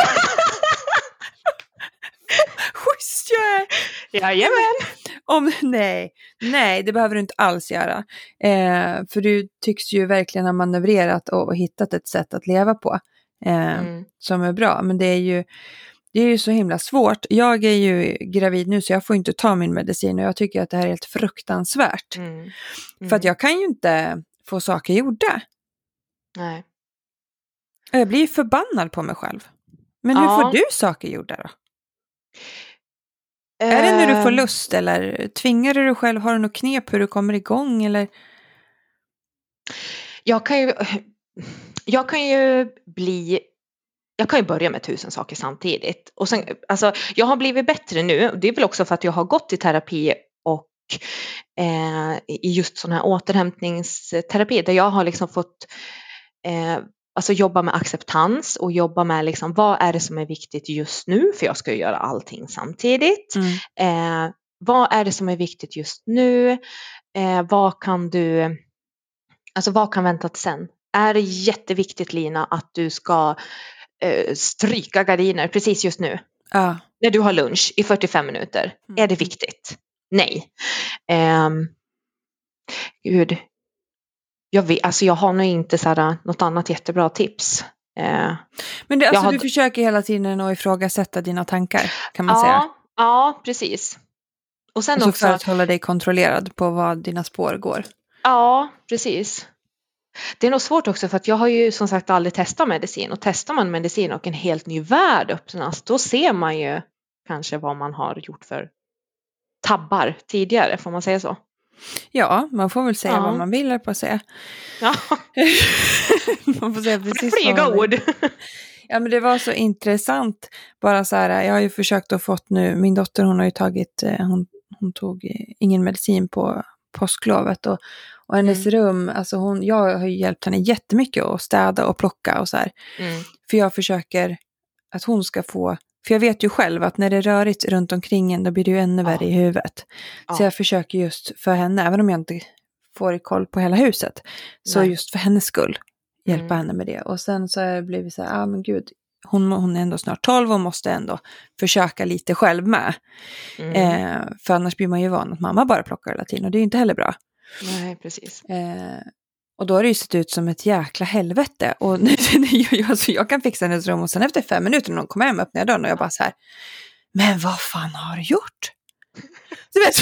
Schysst jag är. Jajamän. Om, nej, nej, det behöver du inte alls göra. Eh, för du tycks ju verkligen ha manövrerat och, och hittat ett sätt att leva på eh, Mm. som är bra. Men det är ju det är ju så himla svårt. Jag är ju gravid nu så jag får inte ta min medicin, och jag tycker att det här är helt fruktansvärt. Mm. Mm. För att jag kan ju inte få saker gjorda. Nej. Och jag blir ju förbannad på mig själv. Men hur Ja. får du saker gjorda då? Är det när du får lust, eller tvingar du dig själv? Har du något knep hur du kommer igång? Eller? Jag kan ju, jag kan ju bli, jag kan ju börja med tusen saker samtidigt. Och sen, alltså, jag har blivit bättre nu. Det är väl också för att jag har gått i terapi och eh, i just sån här återhämtningsterapi där jag har liksom fått eh, alltså jobba med acceptans och jobba med liksom, vad är det som är viktigt just nu, för jag ska ju göra allting samtidigt. Mm. Eh, vad är det som är viktigt just nu? Eh, vad kan du, alltså vad kan vänta till sen? Är det jätteviktigt, Lina, att du ska eh, stryka gardiner precis just nu? Ja. När du har lunch i fyrtiofem minuter. Mm. Är det viktigt? Nej. Eh, gud. Jag vet, alltså jag har nog inte så här, något annat jättebra tips. Eh, Men det, alltså, har... du försöker hela tiden att ifrågasätta dina tankar, kan man ja, säga. Ja, precis. Och sen Alltså också... för att hålla dig kontrollerad på vad dina spår går. Ja, precis. Det är nog svårt också för att jag har ju som sagt aldrig testat medicin. Och testar man medicin och en helt ny värld öppnas, då ser man ju kanske vad man har gjort för tabbar tidigare, får man säga så? Ja, man får väl säga Ja. vad man vill på att säga. Ja, Man får säga precis flyga vad man ord. vill. Ja, men det var så intressant. Bara så här, jag har ju försökt att fått nu, min dotter hon har ju tagit, hon, hon tog ingen medicin på påsklovet och, och hennes Mm. rum, alltså hon, jag har ju hjälpt henne jättemycket att städa och plocka och så här. Mm. För jag försöker att hon ska få, för jag vet ju själv att när det är rörigt runt omkring en, då blir det ju ännu Ja. värre i huvudet. Ja. Så jag försöker just för henne, även om jag inte får koll på hela huset, så Nej. just för hennes skull hjälpa Mm. henne med det. Och sen så har jag blivit så här, ja ah, men gud, hon, hon är ändå snart tolv och måste ändå försöka lite själv med. Mm. Eh, för annars blir man ju van att mamma bara plockar hela tiden och det är ju inte heller bra. Nej, precis. Eh, och då har det ju sett ut som ett jäkla helvete. Och jag, alltså jag kan fixa hennes rum och sen efter fem minuter när hon kommer hem öppnar jag dörren och jag bara så här, men vad fan har du gjort? Du vet...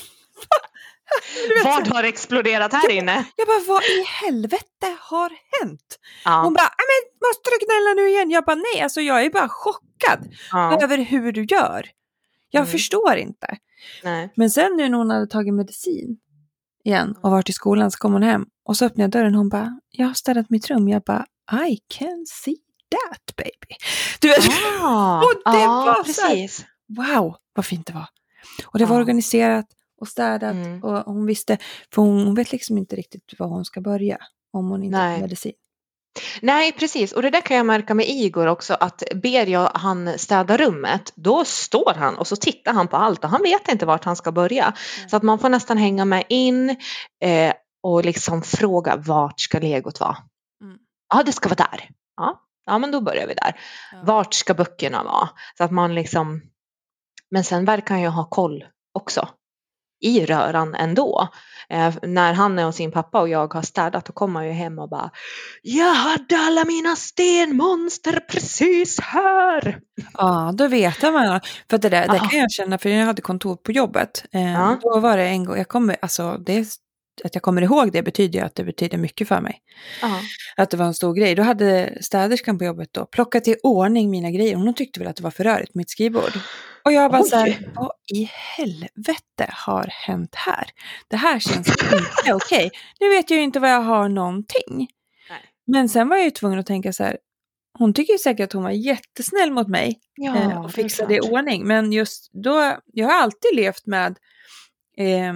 Du vet, Vad har exploderat här inne? jag bara, vad i helvete har hänt? Ja. Hon bara, men måste du gnälla nu igen? Jag bara, nej, alltså jag är bara chockad Ja. över hur du gör. Jag Mm. förstår inte. Nej. Men sen nu när hon hade tagit medicin igen och varit i skolan, så kom hon hem. Och så öppnade jag dörren och hon bara, jag har städat mitt rum. Jag bara, I can see that baby. Du vet, Ah, och det ah, var precis. så här, wow, vad fint det var. Och det var Ah. organiserat och städat Mm. och hon visste, för hon, hon vet liksom inte riktigt var hon ska börja om hon inte Nej. har medicin. Nej, precis. Och det där kan jag märka med Igor också, att ber jag han städa rummet, då står han och så tittar han på allt och han vet inte vart han ska börja. Mm. Så att man får nästan hänga med in eh, och liksom fråga, vart ska legot vara? Mm. Ja, det ska vara där. Ja, ja men då börjar vi där. Ja. Vart ska böckerna vara? Så att man liksom, men sen verkar han ju ha koll också i röran ändå. Eh, när han är hos sin pappa och jag har städat, då kommer han ju hem och bara, jag hade alla mina stenmonster precis här. Ja, då vet man. För det där, det kan jag känna, för jag hade kontor på jobbet. Eh, ja. Då var det en gång, jag kommer, alltså det, att jag kommer ihåg det betyder ju att det betyder mycket för mig. Ja. Att det var en stor grej. Då hade städerskan på jobbet då plockat i ordning mina grejer. Hon tyckte väl att det var för rörigt på mitt skrivbord. Och jag bara såhär, vad i helvete har hänt här? Det här känns inte okej. Okay. Nu vet jag ju inte vad jag har någonting. Nej. Men sen var jag ju tvungen att tänka så här, hon tycker ju säkert att hon var jättesnäll mot mig. Ja, eh, och fixade i ordning. Men just då, jag har alltid levt med eh,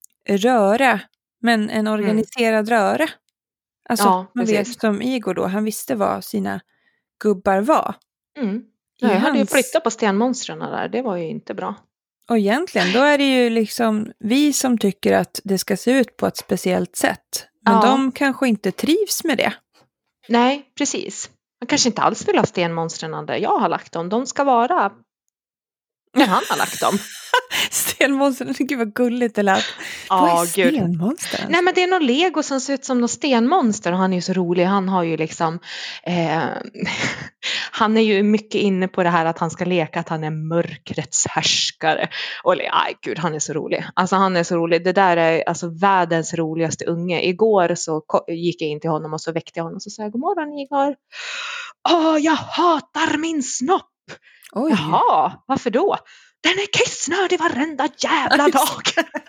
röra. Men en organiserad mm. röra. Alltså, ja, man vet som Igor då, han visste vad sina gubbar var. Mm. Ja, jag hans... hade ju flyttat på stenmonstren där, det var ju inte bra. Och egentligen, då är det ju liksom vi som tycker att det ska se ut på ett speciellt sätt. Men ja. De kanske inte trivs med det. Nej, precis. Man kanske inte alls vill ha stenmonstren där jag har lagt dem. De ska vara där han har lagt dem. Stenmonstren, gud vad gulligt det lät. Ja, vad är stenmonstren? Nej, men det är någon Lego som ser ut som någon stenmonster och han är ju så rolig. Han har ju liksom eh, han är ju mycket inne på det här att han ska leka att han är mörkrets härskare. Och aj gud, han är så rolig. Alltså han är så rolig. Det där är alltså världens roligaste unge. Igår så gick jag in till honom och så väckte jag honom och så sa jag, god morgon Igor. Åh, jag hatar min snopp. Oj. Jaha, varför då? Den är kissnödig varenda jävla dag.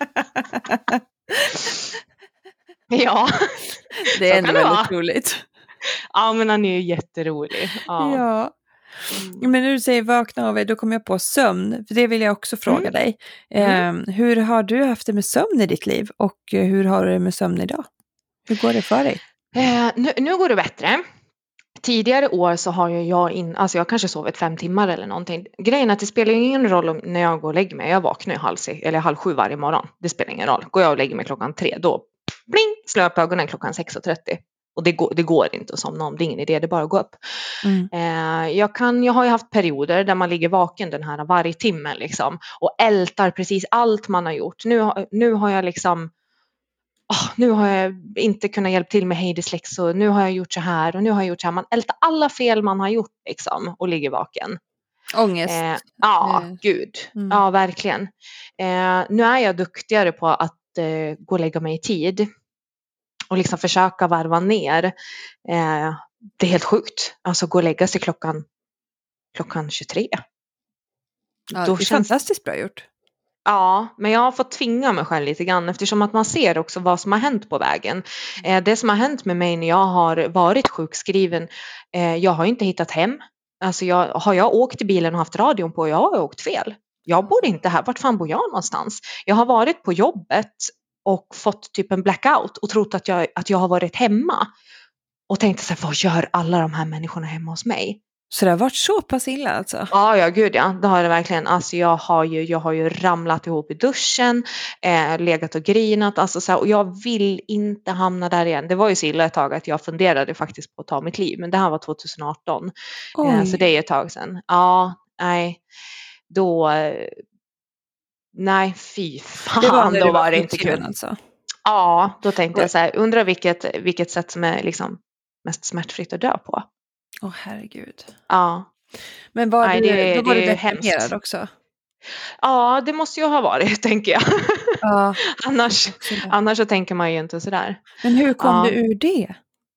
Ja. Det är ändå väldigt roligt. Ja, men han är ju jätterolig. Ja. Ja. Men när du säger vakna av er, då kommer jag på sömn. För det vill jag också fråga mm. dig. Mm. Eh, hur har du haft det med sömn i ditt liv? Och hur har du det med sömn idag? Hur går det för dig? Eh, nu, nu går det bättre. Tidigare år så har jag in, alltså jag kanske sovit fem timmar eller någonting. Grejen är att det spelar ingen roll om när jag går och lägger mig. Jag vaknar ju halv, eller halv sju varje morgon. Det spelar ingen roll. Går jag och lägger mig klockan tre, då bling, slår jag på ögonen klockan sex och trettio. Och det går, det går inte att somna om, det är ingen idé, det är bara att gå upp. Mm. Eh, jag, kan, jag har ju haft perioder där man ligger vaken den här varje timme liksom. Och ältar precis allt man har gjort. Nu, nu har jag liksom... Oh, nu har jag inte kunnat hjälpa till med Heidis läxor. Nu har jag gjort så här och nu har jag gjort så här. Man ältar alla fel man har gjort liksom och ligger vaken. Ångest. Eh, ja, mm. gud. Mm. Ja, verkligen. Eh, nu är jag duktigare på att eh, gå och lägga mig i tid. Och liksom försöka varva ner. Eh, det är helt sjukt. Alltså gå och lägga sig klockan, klockan tjugotre. Ja, Då det är känns... fantastiskt bra gjort. Ja, men jag har fått tvinga mig själv lite grann eftersom att man ser också vad som har hänt på vägen. Eh, det som har hänt med mig när jag har varit sjukskriven, eh, jag har inte hittat hem. Alltså jag, har jag åkt i bilen och haft radion på, jag har åkt fel. Jag bor inte här, vart fan bor jag någonstans? Jag har varit på jobbet och fått typ en blackout och trott att jag, att jag har varit hemma. Och tänkte så här, vad gör alla de här människorna hemma hos mig? Så det har varit så pass illa alltså? Ja, ja gud ja, det har det verkligen. Alltså jag har ju, jag har ju ramlat ihop i duschen, eh, legat och grinat. Alltså så här, och jag vill inte hamna där igen. Det var ju så illa ett tag att jag funderade faktiskt på att ta mitt liv. Men det här var tjugo arton. Eh, så det är ett tag sedan. Ja, nej. Då... Nej, fy fan. Det var då var, var det inte kul. Alltså. Ja, då tänkte jag så här, undrar vilket, vilket sätt som är liksom mest smärtfritt att dö på. Åh oh, herregud. Ja. Men var Nej, du, det, då var det du deprimerad också? Ja, det måste ju ha varit, tänker jag. Ja. annars, annars så tänker man ju inte sådär. Men hur kom ja. du ur det?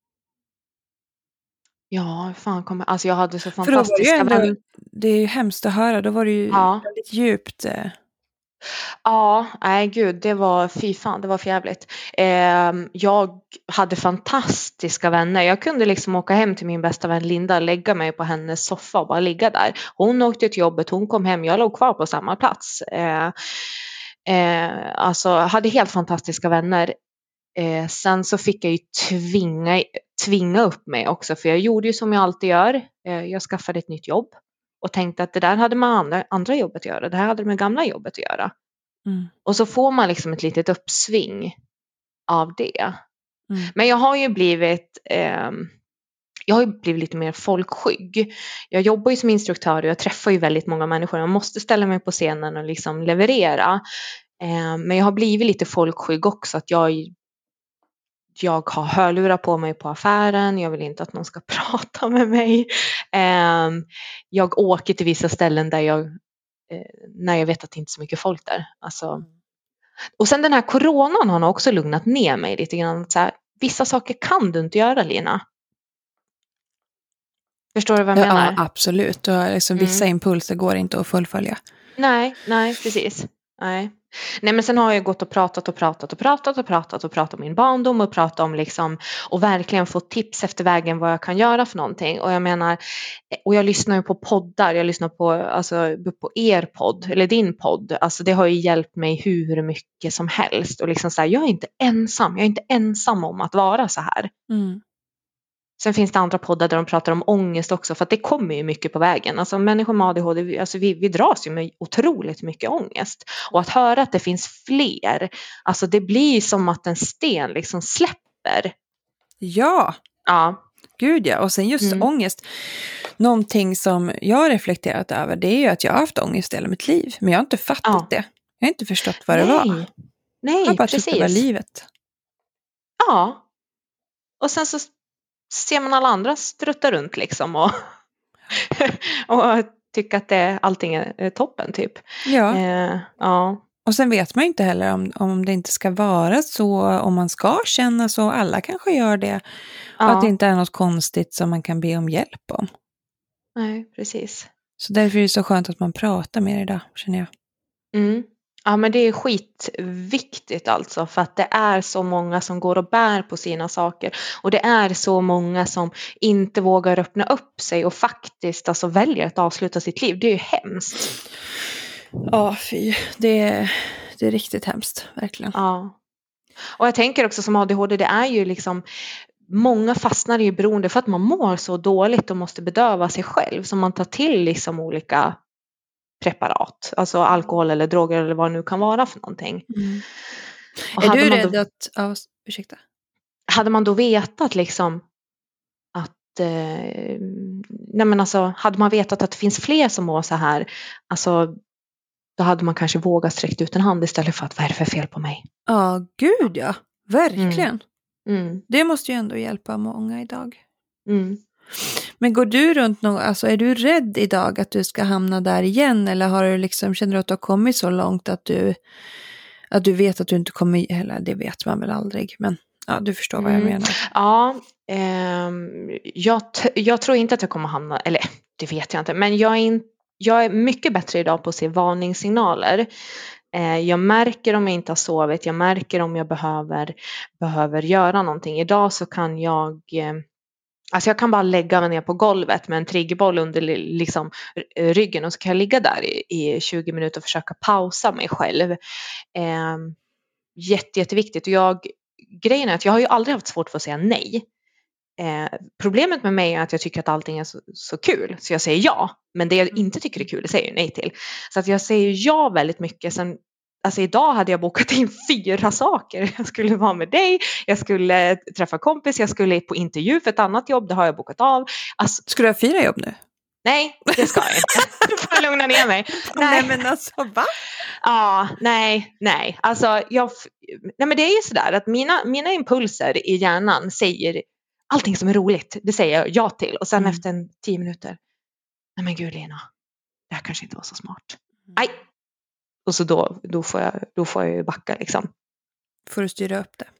Ja, fan kom jag... Alltså jag hade så fantastiska... För då var det, ju ändå, det är ju hemskt att höra. Då var det ju ja. väldigt djupt. Ja, nej gud, det var, fy fan, det var för jävligt. Eh, jag hade fantastiska vänner. Jag kunde liksom åka hem till min bästa vän Linda, lägga mig på hennes soffa och bara ligga där. Hon åkte till jobbet, hon kom hem, jag låg kvar på samma plats. Eh, eh, alltså, hade helt fantastiska vänner. Eh, sen så fick jag ju tvinga, tvinga upp mig också, för jag gjorde ju som jag alltid gör. Eh, jag skaffade ett nytt jobb och tänkte att det där hade med andra, andra jobbet att göra. Det här hade med gamla jobbet att göra. Mm. Och så får man liksom ett litet uppsving av det. Mm. Men jag har ju blivit eh, jag har ju blivit lite mer folkskygg. Jag jobbar ju som instruktör och jag träffar ju väldigt många människor. Jag måste ställa mig på scenen och liksom leverera. Eh, men jag har blivit lite folkskygg också. Att jag, jag har hörlurar på mig på affären. Jag vill inte att någon ska prata med mig. Eh, jag åker till vissa ställen där jag när jag vet att det inte är så mycket folk där. Alltså. Och sen den här coronan har nog också lugnat ner mig lite grann. Så här, vissa saker kan du inte göra, Lina. Förstår du vad jag ja, menar? Ja, absolut. Och liksom mm. vissa impulser går inte att fullfölja. Nej, nej, precis. Nej. Nej, men sen har jag gått och pratat och pratat och pratat och pratat och pratat om min barndom och pratat om liksom och verkligen fått tips efter vägen vad jag kan göra för någonting. Och jag menar, och jag lyssnar ju på poddar, jag lyssnar på, alltså, på er podd eller din podd. Alltså det har ju hjälpt mig hur mycket som helst. Och liksom så här, jag är inte ensam, jag är inte ensam om att vara så här. Mm. Sen finns det andra poddar där de pratar om ångest också, för att det kommer ju mycket på vägen. Alltså människor med A D H D, alltså vi, vi dras ju med otroligt mycket ångest. Och att höra att det finns fler, alltså det blir som att en sten liksom släpper. Ja, ja. Gud ja. Och sen just mm. ångest. Någonting som jag har reflekterat över, det är ju att jag har haft ångest hela mitt liv. Men jag har inte fattat ja. det. Jag har inte förstått vad det Nej. var. Nej, jag har bara precis. trott det var livet. Ja. Och sen så ser man alla andra strutta runt liksom och, och tycka att det, allting är toppen typ. Ja. Eh, ja. Och sen vet man ju inte heller om, om det inte ska vara så, om man ska känna så. Alla kanske gör det. Ja. Och att det inte är något konstigt som man kan be om hjälp om. Nej, precis. Så därför är det så skönt att man pratar med idag, känner jag. Mm. Ja, men det är skitviktigt alltså, för att det är så många som går och bär på sina saker och det är så många som inte vågar öppna upp sig och faktiskt alltså väljer att avsluta sitt liv. Det är ju hemskt. Ja, fy. Det är, det är riktigt hemskt, verkligen. Ja. Och jag tänker också som A D H D, det är ju liksom, många fastnar i beroende för att man mår så dåligt och måste bedöva sig själv, så man tar till liksom olika preparat, alltså alkohol eller droger eller vad det nu kan vara för någonting. Mm. Är du rädd då, att, ja, ursäkta. Hade man då vetat liksom att, eh, nej men alltså, hade man vetat att det finns fler som mår så här, alltså då hade man kanske vågat sträcka ut en hand istället för att vad är det för fel på mig? Ja, gud ja, verkligen. Mm. Mm. Det måste ju ändå hjälpa många idag. Mm. Men går du runt någon, alltså är du rädd idag att du ska hamna där igen, eller har du liksom, känner du att du har kommit så långt att du att du vet att du inte kommer, eller det vet man väl aldrig, men ja, du förstår vad jag mm. menar. Ja, eh, jag, t- jag tror inte att jag kommer hamna, eller det vet jag inte, men jag är, in, jag är mycket bättre idag på att se varningssignaler. Eh, jag märker om jag inte har sovit, jag märker om jag behöver, behöver göra någonting. Idag så kan jag eh, Alltså jag kan bara lägga mig ner på golvet med en triggerboll under liksom ryggen och så kan jag ligga där i, i tjugo minuter och försöka pausa mig själv. Eh, jätte, jätteviktigt. Och jag, grejen är att jag har ju aldrig haft svårt för att säga nej. Eh, problemet med mig är att jag tycker att allting är så, så kul. Så jag säger ja. Men det jag inte tycker är kul, det säger jag nej till. Så att jag säger ja väldigt mycket. Sen, alltså idag hade jag bokat in fyra saker. Jag skulle vara med dig, jag skulle träffa kompis, jag skulle på intervju för ett annat jobb, det har jag bokat av. Alltså, ska du ha fyra jobb nu? Nej, det ska jag inte. Du får lugna ner mig. Nej, nej men alltså, va? Ja, nej, nej. Alltså, jag, nej men det är ju sådär att mina, mina impulser i hjärnan säger allting som är roligt, det säger jag ja till. Och sen mm. efter en tio minuter, nej men gud Lena, det här kanske inte var så smart. Nej. Och så då, då, får jag, då får jag ju backa liksom. Får du styra upp det?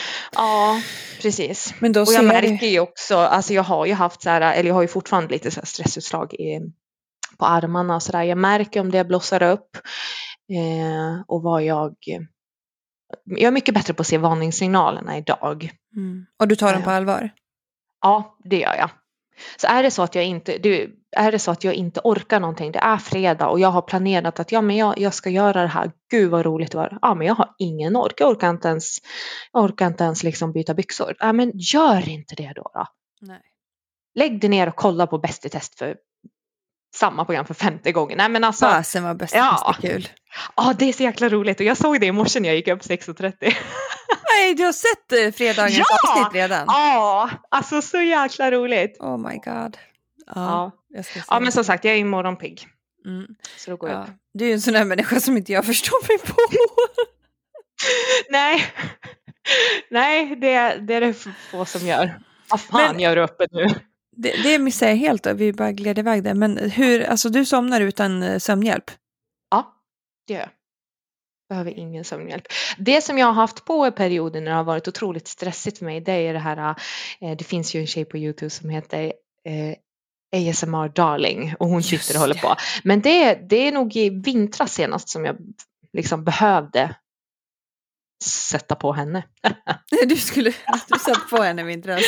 Ja, precis. Men då och jag märker vi... ju också, alltså jag har ju haft så här, eller jag har ju fortfarande lite så här stressutslag i, på armarna och sådär. Jag märker om det blossar upp. Eh, och vad jag... Jag är mycket bättre på att se varningssignalerna idag. Mm. Och du tar dem på Eh, allvar? Ja, det gör jag. Så är det så att jag inte, det, är det så att jag inte orkar någonting, det är fredag och jag har planerat att ja, men jag, jag ska göra det här, gud vad roligt det var. Ja, men jag har ingen ork, jag orkar inte ens, jag orkar inte ens liksom byta byxor. Ja, men gör inte det då. då. Nej. Lägg dig ner och kolla på Bäst i test för samma program för femte gången. Nej, men alltså, Fasen var Bäst i ja. test, kul. Ja, det är så jäkla roligt och jag såg det i morse när jag gick upp sex trettio. Nej, du har sett eh, fredagens Ja! avsnitt redan? Ja, alltså så jäkla roligt. Oh my god. Ja, Ja, jag ska se. ja men som sagt, jag är imorgonpigg. Mm. Så då går jag Ja. upp. Du är en sån där människa som inte jag förstår mig på. Nej, nej det, det är det få som gör. Vad fan Men- gör du uppe nu? Det, det missar jag helt då, vi bara gled iväg där. Men hur, alltså du somnar utan eh, sömnhjälp? Ja, det gör jag. Behöver ingen sömnhjälp. Det som jag har haft på i perioden när det har varit otroligt stressigt för mig, det är det här, eh, det finns ju en tjej på YouTube som heter eh, A S M R Darling och hon Just sitter och håller det. på. Men det, det är nog i vintras senast som jag liksom behövde sätta på henne. Du skulle, att du satt på henne i vintras.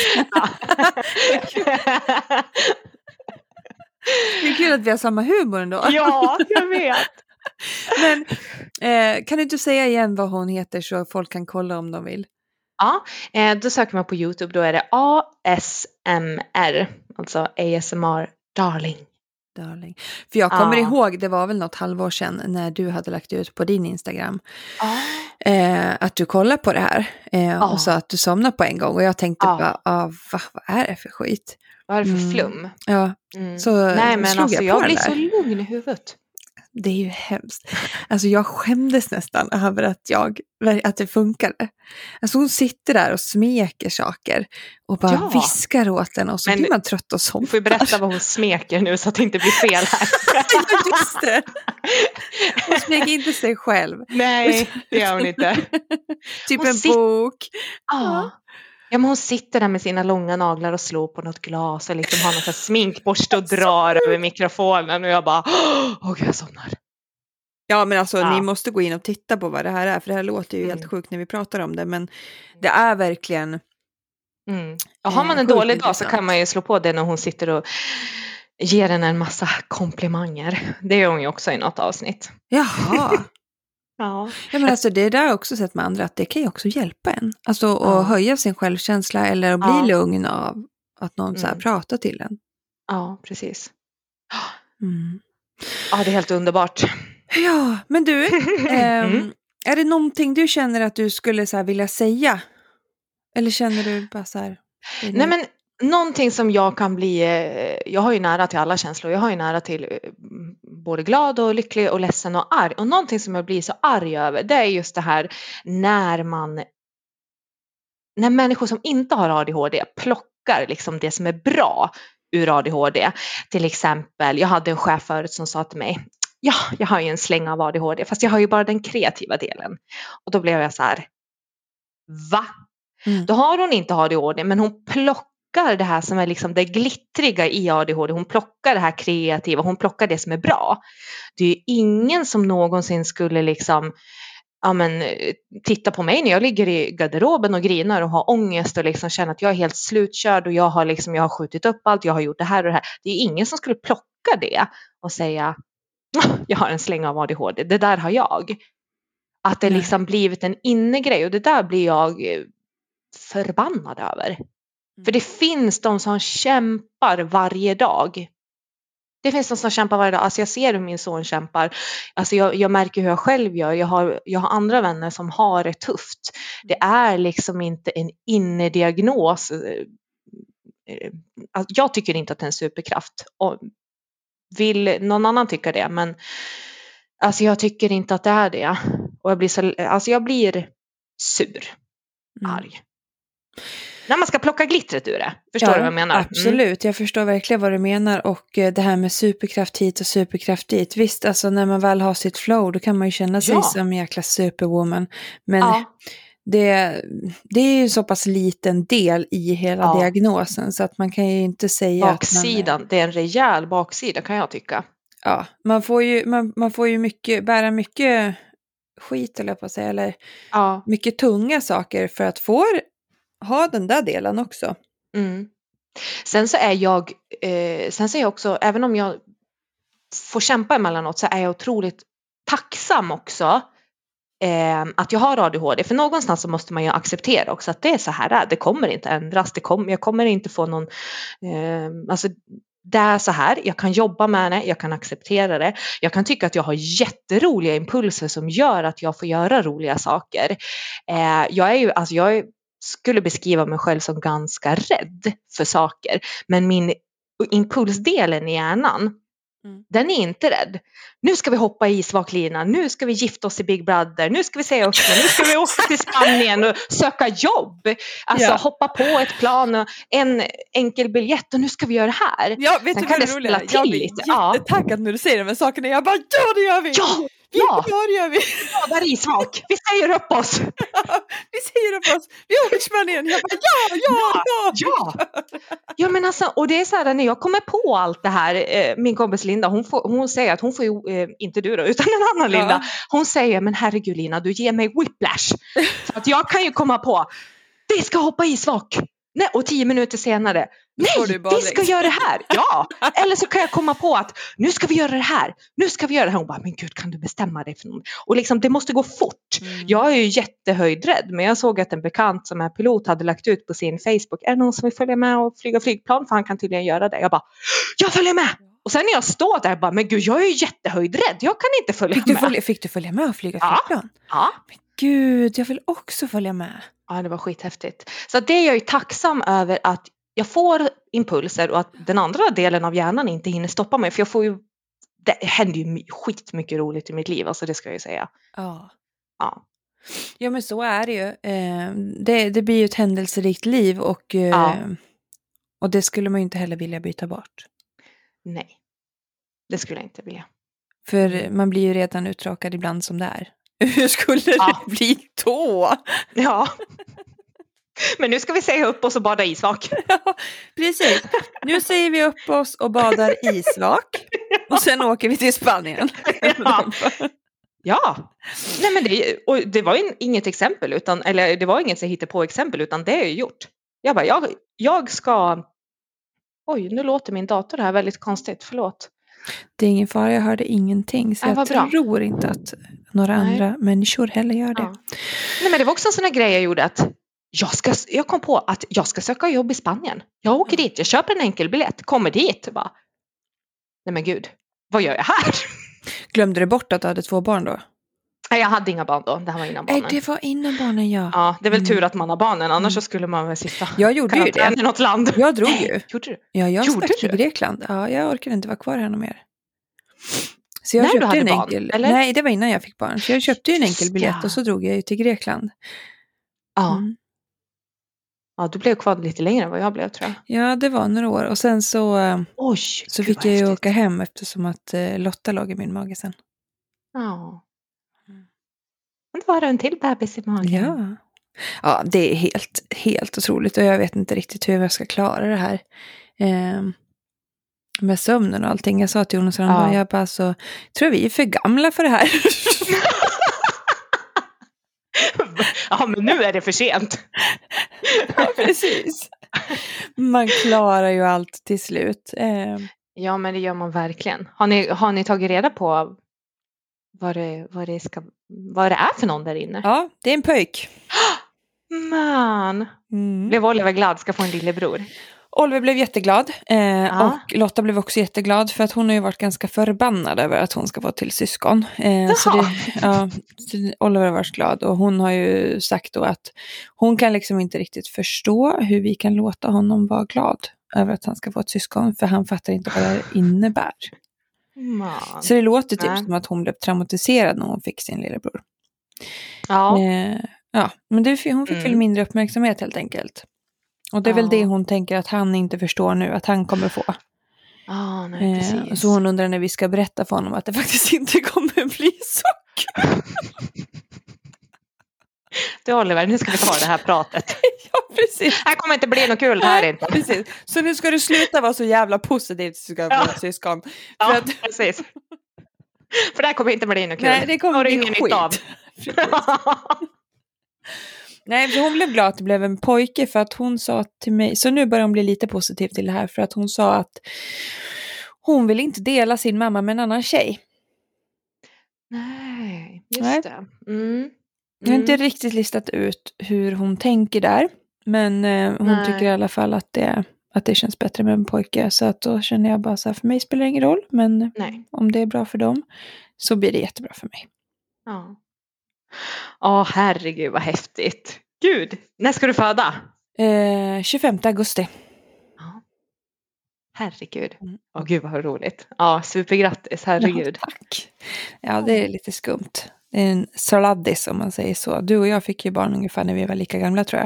Det är kul att vi har samma humor ändå. Ja, jag vet. Men eh, kan du inte säga igen vad hon heter så folk kan kolla om de vill? Ja, eh, då söker man på YouTube, då är det A S M R, alltså A S M R Darling. Darling. För jag kommer Ja. ihåg, det var väl något halvår sedan när du hade lagt ut på din Instagram Ja. eh, att du kollar på det här eh, Ja. och sa att du somnade på en gång och jag tänkte Ja. bara, ah, va, vad är det för skit? Vad är det för Mm. flum? Ja, Mm. så Nej, men slog alltså jag på jag den blir där. så lugn i huvudet. Det är ju hemskt. Alltså jag skämdes nästan över att, jag, att det funkade. Alltså hon sitter där och smeker saker och bara Ja. viskar åt den och så Men blir man trött och Du somnar. får ju berätta vad hon smeker nu så att det inte blir fel här. Just det. Hon smeker inte sig själv. Nej, det gör hon inte. Typ Hon en sit- bok. Ja. Ja, men hon sitter där med sina långa naglar och slår på något glas och liksom har någon sån här sminkborste och drar över mikrofonen och jag bara, åh gud, jag somnar. Ja, men alltså Ja. ni måste gå in och titta på vad det här är, för det här låter ju Mm. helt sjukt när vi pratar om det, men det är verkligen... Mm. Och har man en Sjukt dålig dag så intressant. kan man ju slå på det när hon sitter och ger henne en massa komplimanger. Det gör hon ju också i något avsnitt. Jaha. Ja. Ja, men alltså det där har jag också sett med andra, att det kan ju också hjälpa en. Alltså Ja. att höja sin självkänsla eller att bli Ja. lugn av att någon så här Mm. pratar till en. Ja, precis. Mm. Ja, det är helt underbart. Ja, men du, ehm, Mm. är det någonting du känner att du skulle så här vilja säga? Eller känner du bara så här? Nej, men någonting som jag kan bli, eh, jag har ju nära till alla känslor, jag har ju nära till eh, både glad och lycklig och ledsen och arg. Och någonting som jag blir så arg över, det är just det här när man, när människor som inte har A D H D plockar liksom det som är bra ur A D H D. Till exempel, jag hade en chef förut som sa till mig, ja, jag har ju en släng av A D H D, fast jag har ju bara den kreativa delen. Och då blev jag så här, va? Mm. Då har hon inte A D H D, men hon plockar det här som är liksom det glittriga i A D H D. Hon plockar det här kreativa, hon plockar det som är bra. Det är ju ingen som någonsin skulle liksom, ja men, titta på mig när jag ligger i garderoben och grinar och har ångest och liksom känner att jag är helt slutkörd och jag har liksom, jag har skjutit upp allt, jag har gjort det här och det här. Det är ingen som skulle plocka det och säga, jag har en släng av A D H D, det där har jag. Att det Nej. liksom blivit en innegrej och det där blir jag förbannad över. Mm. För det finns de som kämpar varje dag. Det finns de som kämpar varje dag. Alltså jag ser hur min son kämpar. Alltså jag, jag märker hur jag själv gör. Jag har, jag har andra vänner som har det tufft. Det är liksom inte en innediagnos. Alltså jag tycker inte att det är en superkraft. Och vill någon annan tycka det. Men alltså jag tycker inte att det är det. Och jag blir så, alltså jag blir sur. Mm. Arg. När man ska plocka glittret ur det. Förstår Ja, du vad jag menar? Absolut, jag förstår verkligen vad du menar. Och eh, det här med superkraft hit och superkraft dit. Visst, alltså när man väl har sitt flow, då kan man ju känna sig Ja. som en jäkla superwoman. Men Ja. det, det är ju så pass liten del i hela Ja. diagnosen. Så att man kan ju inte säga Baksidan, att man... det är en rejäl baksida kan jag tycka. ja, man får ju, man, man får ju mycket, bära mycket skit eller på att säga, eller Ja. mycket tunga saker för att få ha den där delen också. Mm. Sen så är jag, eh, sen så är jag också, även om jag får kämpa emellanåt, så är jag otroligt tacksam också eh, att jag har A D H D. För någonstans så måste man ju acceptera också att det är så här, det kommer inte ändras, det kommer, jag kommer inte få någon, eh, alltså det är så här, jag kan jobba med det, jag kan acceptera det. Jag kan tycka att jag har jätteroliga impulser som gör att jag får göra roliga saker. Eh, jag är ju, alltså jag är, skulle beskriva mig själv som ganska rädd för saker. Men min impulsdelen i hjärnan, mm. den är inte rädd. Nu ska vi hoppa i isvaklina, nu ska vi gifta oss i Big Brother, nu ska vi säga upp det, nu ska vi åka till Spanien och söka jobb. Alltså ja. hoppa på ett plan och en enkel biljett och nu ska vi göra det här. Ja, vet Sen du kan vad det roliga? spela till lite. Jag blir jättetaggad när du säger de här sakerna. Jag bara, ja det gör vi! Ja! Vi, ja, ja det gör vi! Ja, där är isvak. Vi säger upp oss! vi säger upp oss! Vi åker till Spanien! Jag bara, ja, ja, ja! Ja, ja. Ja men alltså, och det är så här när jag kommer på allt det här, eh, min kompis Linda, hon, får, hon säger att hon får ju, eh, inte du då, utan en annan Linda, ja. Hon säger, men herregud Lina, du ger mig whiplash. För att jag kan ju komma på, vi ska hoppa isvak! Nej, och tio minuter senare, nej, vi ska göra det här. Ja, eller så kan jag komma på att nu ska vi göra det här. Nu ska vi göra det här. Hon bara, men gud, kan du bestämma dig för något? Och liksom, det måste gå fort. Mm. Jag är ju jättehöjdrädd, men jag såg att en bekant som är pilot hade lagt ut på sin Facebook. Är det någon som vill följa med och flyga flygplan? För han kan tydligen göra det. Jag bara, jag följer med! Och sen när jag står där, bara, men gud, jag är ju jättehöjdrädd. Jag kan inte följa fick du med. Följa, fick du följa med och flyga ja. flygplan? Ja. Men gud, jag vill också följa med. Ja, det var skithäftigt. Så det är jag ju tacksam över, att jag får impulser och att den andra delen av hjärnan inte hinner stoppa mig. För jag får ju, det händer ju skitmycket roligt i mitt liv, alltså det ska jag ju säga. Ja. Ja. Ja, men så är det ju. Eh, det, det blir ju ett händelserikt liv och, eh, ja. och det skulle man ju inte heller vilja byta bort. Nej, det skulle jag inte vilja. För man blir ju redan uttråkad ibland som det är. Hur skulle ja. det bli då? Ja. Men nu ska vi säga upp oss och bada isvak. Ja, precis. Nu säger vi upp oss och badar isvak. Och sen åker vi till Spanien. Ja. Ja. Nej, men det, och det var in, inget exempel. Utan, eller det var inget så hittar på exempel. Utan det är ju gjort. Jag bara, jag, jag ska... Oj, nu låter min dator här väldigt konstigt. Förlåt. Det är ingen fara, jag hörde ingenting. Så ja, jag bra. tror inte att några Nej. andra människor heller gör det. Ja. Nej, men det var också en sån här grej jag gjorde att jag, ska, jag kom på att jag ska söka jobb i Spanien. Jag åker dit, jag köper en enkel biljett, kommer dit. Bara, nej men gud, vad gör jag här? Glömde du bort att du hade två barn då? Nej, jag hade inga barn då. Det här var innan barnen. Nej, det var innan barnen, ja. Ja, det är väl mm. tur att man har barnen. Annars mm. så skulle man väl sitta. Jag gjorde ju det. I något land. Jag drog ju. Gjorde du? Ja, jag gjorde stack du? till Grekland. Ja, jag orkade inte vara kvar här någon mer. Så jag När köpte du hade en barn, enkel... eller? Nej, det var innan jag fick barn. Så jag köpte ju en enkel biljett ja. och så drog jag ju till Grekland. Ja. Mm. Ja, du blev kvar lite längre än vad jag blev, tror jag. Ja, det var några år. Och sen så, Oj, så gud, fick jag ju häftigt. åka hem eftersom att uh, Lotta låg i min mage sen. Ja. Det var en till bebis i magen. Ja. Ja, det är helt, helt otroligt. Och jag vet inte riktigt hur jag ska klara det här. Eh, med sömnen och allting. Jag sa till Jonas och ja. jag bara så, tror vi är för gamla för det här. Ja, men nu är det för sent. Ja, precis. Man klarar ju allt till slut. Eh. Ja, men det gör man verkligen. Har ni, har ni tagit reda på vad det, vad, det ska, vad det är för någon där inne? Ja, det är en pöjk. Man, mm. blev Oliver glad, ska få en lillebror. Oliver blev jätteglad eh, och Lotta blev också jätteglad för att hon har ju varit ganska förbannad över att hon ska få till syskon. Eh, så det, ja, så Oliver har varit glad och hon har ju sagt då att hon kan liksom inte riktigt förstå hur vi kan låta honom vara glad över att han ska få ett syskon, för han fattar inte vad det innebär. Man. Så det låter typ Nej. som att hon blev traumatiserad när hon fick sin lillebror. Ja. Eh, ja, men det, hon fick mm. väl mindre uppmärksamhet helt enkelt. Och det är ja. väl det hon tänker att han inte förstår nu, att han kommer få. Ah, nej, eh, så hon undrar när vi ska berätta för honom att det faktiskt inte kommer bli så. Du Oliver, nu ska vi ta det här pratet. Ja, Precis. Här kommer inte bli något kul här inte. Precis. Så nu ska du sluta vara så jävla positiv till syskon. Ja. syskon. För Ja, att, precis. För det här kommer inte bli något kul. nej, det kommer bli ingen skit. nytta av. Nej, för hon blev glad att det blev en pojke för att hon sa till mig, så nu börjar hon bli lite positiv till det här för att hon sa att hon vill inte dela sin mamma med en annan tjej. Nej, just Nej. det. Mm. Jag har inte Mm. riktigt listat ut hur hon tänker där, men eh, hon Nej. tycker i alla fall att det, att det känns bättre med en pojke, så att då känner jag bara så här, för mig spelar det ingen roll, men Nej. om det är bra för dem så blir det jättebra för mig. Ja. Åh, herregud vad häftigt. Gud, när ska du föda? Eh, tjugofemte augusti. Ja. Herregud. Mm. Åh gud vad roligt. Ja, supergrattis, herregud. Ja, tack. Ja, det är lite skumt. Det är en saladdis om man säger så. Du och jag fick ju barn ungefär när vi var lika gamla, tror jag.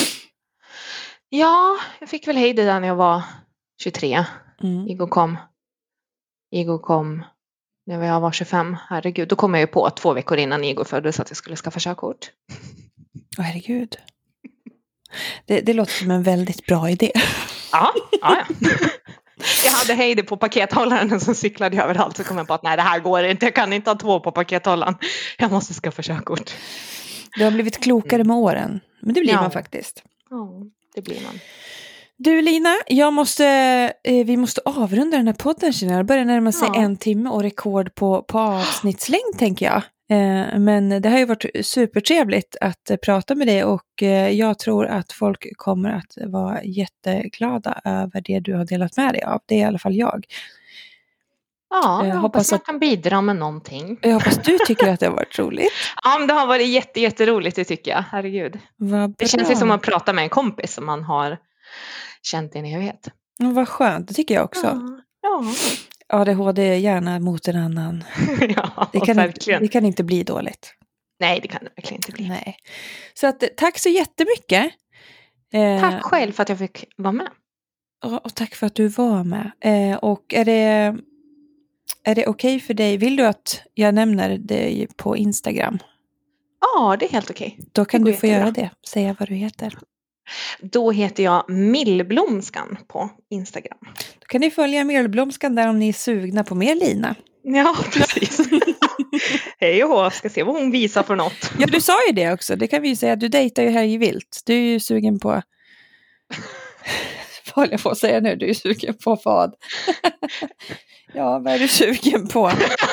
Ja, jag fick väl Heidi där när jag var tjugotre. Mm. Igor kom. Igor kom när jag var tjugofem. Herregud, då kom jag ju på två veckor innan Igor föddes att jag skulle skaffa körkort. Åh, herregud. Det, det låter som en väldigt bra idé. Ja, ja, ja. Jag hade Heidi på pakethållaren som cyklade jag överallt, så kom jag på att nej, det här går inte. Jag kan inte ha två på pakethållaren. Jag måste skaffa körkort. Du har blivit klokare med åren. Men det blir Ja. man faktiskt. Ja, det blir man. Du Lina, jag måste, eh, vi måste avrunda den här podden, känner jag. Det börjar närma sig Ja. en timme och rekord på, på avsnittslängd, tänker jag. Eh, men det har ju varit supertrevligt att eh, prata med dig, och eh, jag tror att folk kommer att vara jätteglada över det du har delat med dig av. Det är i alla fall jag. Ja, Jag jag hoppas hoppas man att- kan bidra med någonting. Jag hoppas du tycker att det har varit roligt. Ja, men det har varit jätte, jätteroligt, det tycker jag. Herregud. Vad bra. Det känns ju som att prata med en kompis som man har känt i en evighet. Ja, vad skönt, det tycker jag också. Ja, A D H D gärna mot en annan. ja Det kan, verkligen. det kan inte bli dåligt. Nej, det kan det verkligen inte bli. Nej. Så att, tack så jättemycket. Eh, Tack själv för att jag fick vara med. och, och tack för att du var med. Eh, och är det, är det okej för dig? Vill du att jag nämner dig på Instagram? Ja, det är helt okej. Då kan Det du går få jättebra. göra det. Säga vad du heter. Då heter jag Millblomskan på Instagram. Då kan ni följa Mjölblomskan där om ni är sugna på mer Lina. Ja, precis. Hej och hå, ska se vad hon visar för något. Ja, du sa ju det också. Det kan vi ju säga. Du dejtar ju Herje Vilt. Du är ju sugen på... Vad håller jag på att säga nu? Du är sugen på vad? Ja, vad är du sugen på?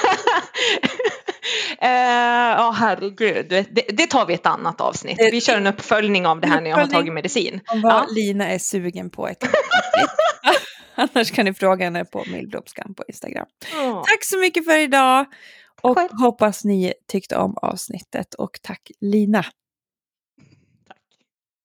Ja, uh, herregud. Det, det tar vi ett annat avsnitt. Vi kör en uppföljning av det här när jag har tagit medicin. Om vad Ja. Lina är sugen på. Ett Annars kan ni fråga henne på Mjölblomskan på Instagram. Ja. Tack så mycket för idag. Och Själv. hoppas ni tyckte om avsnittet. Och tack Lina.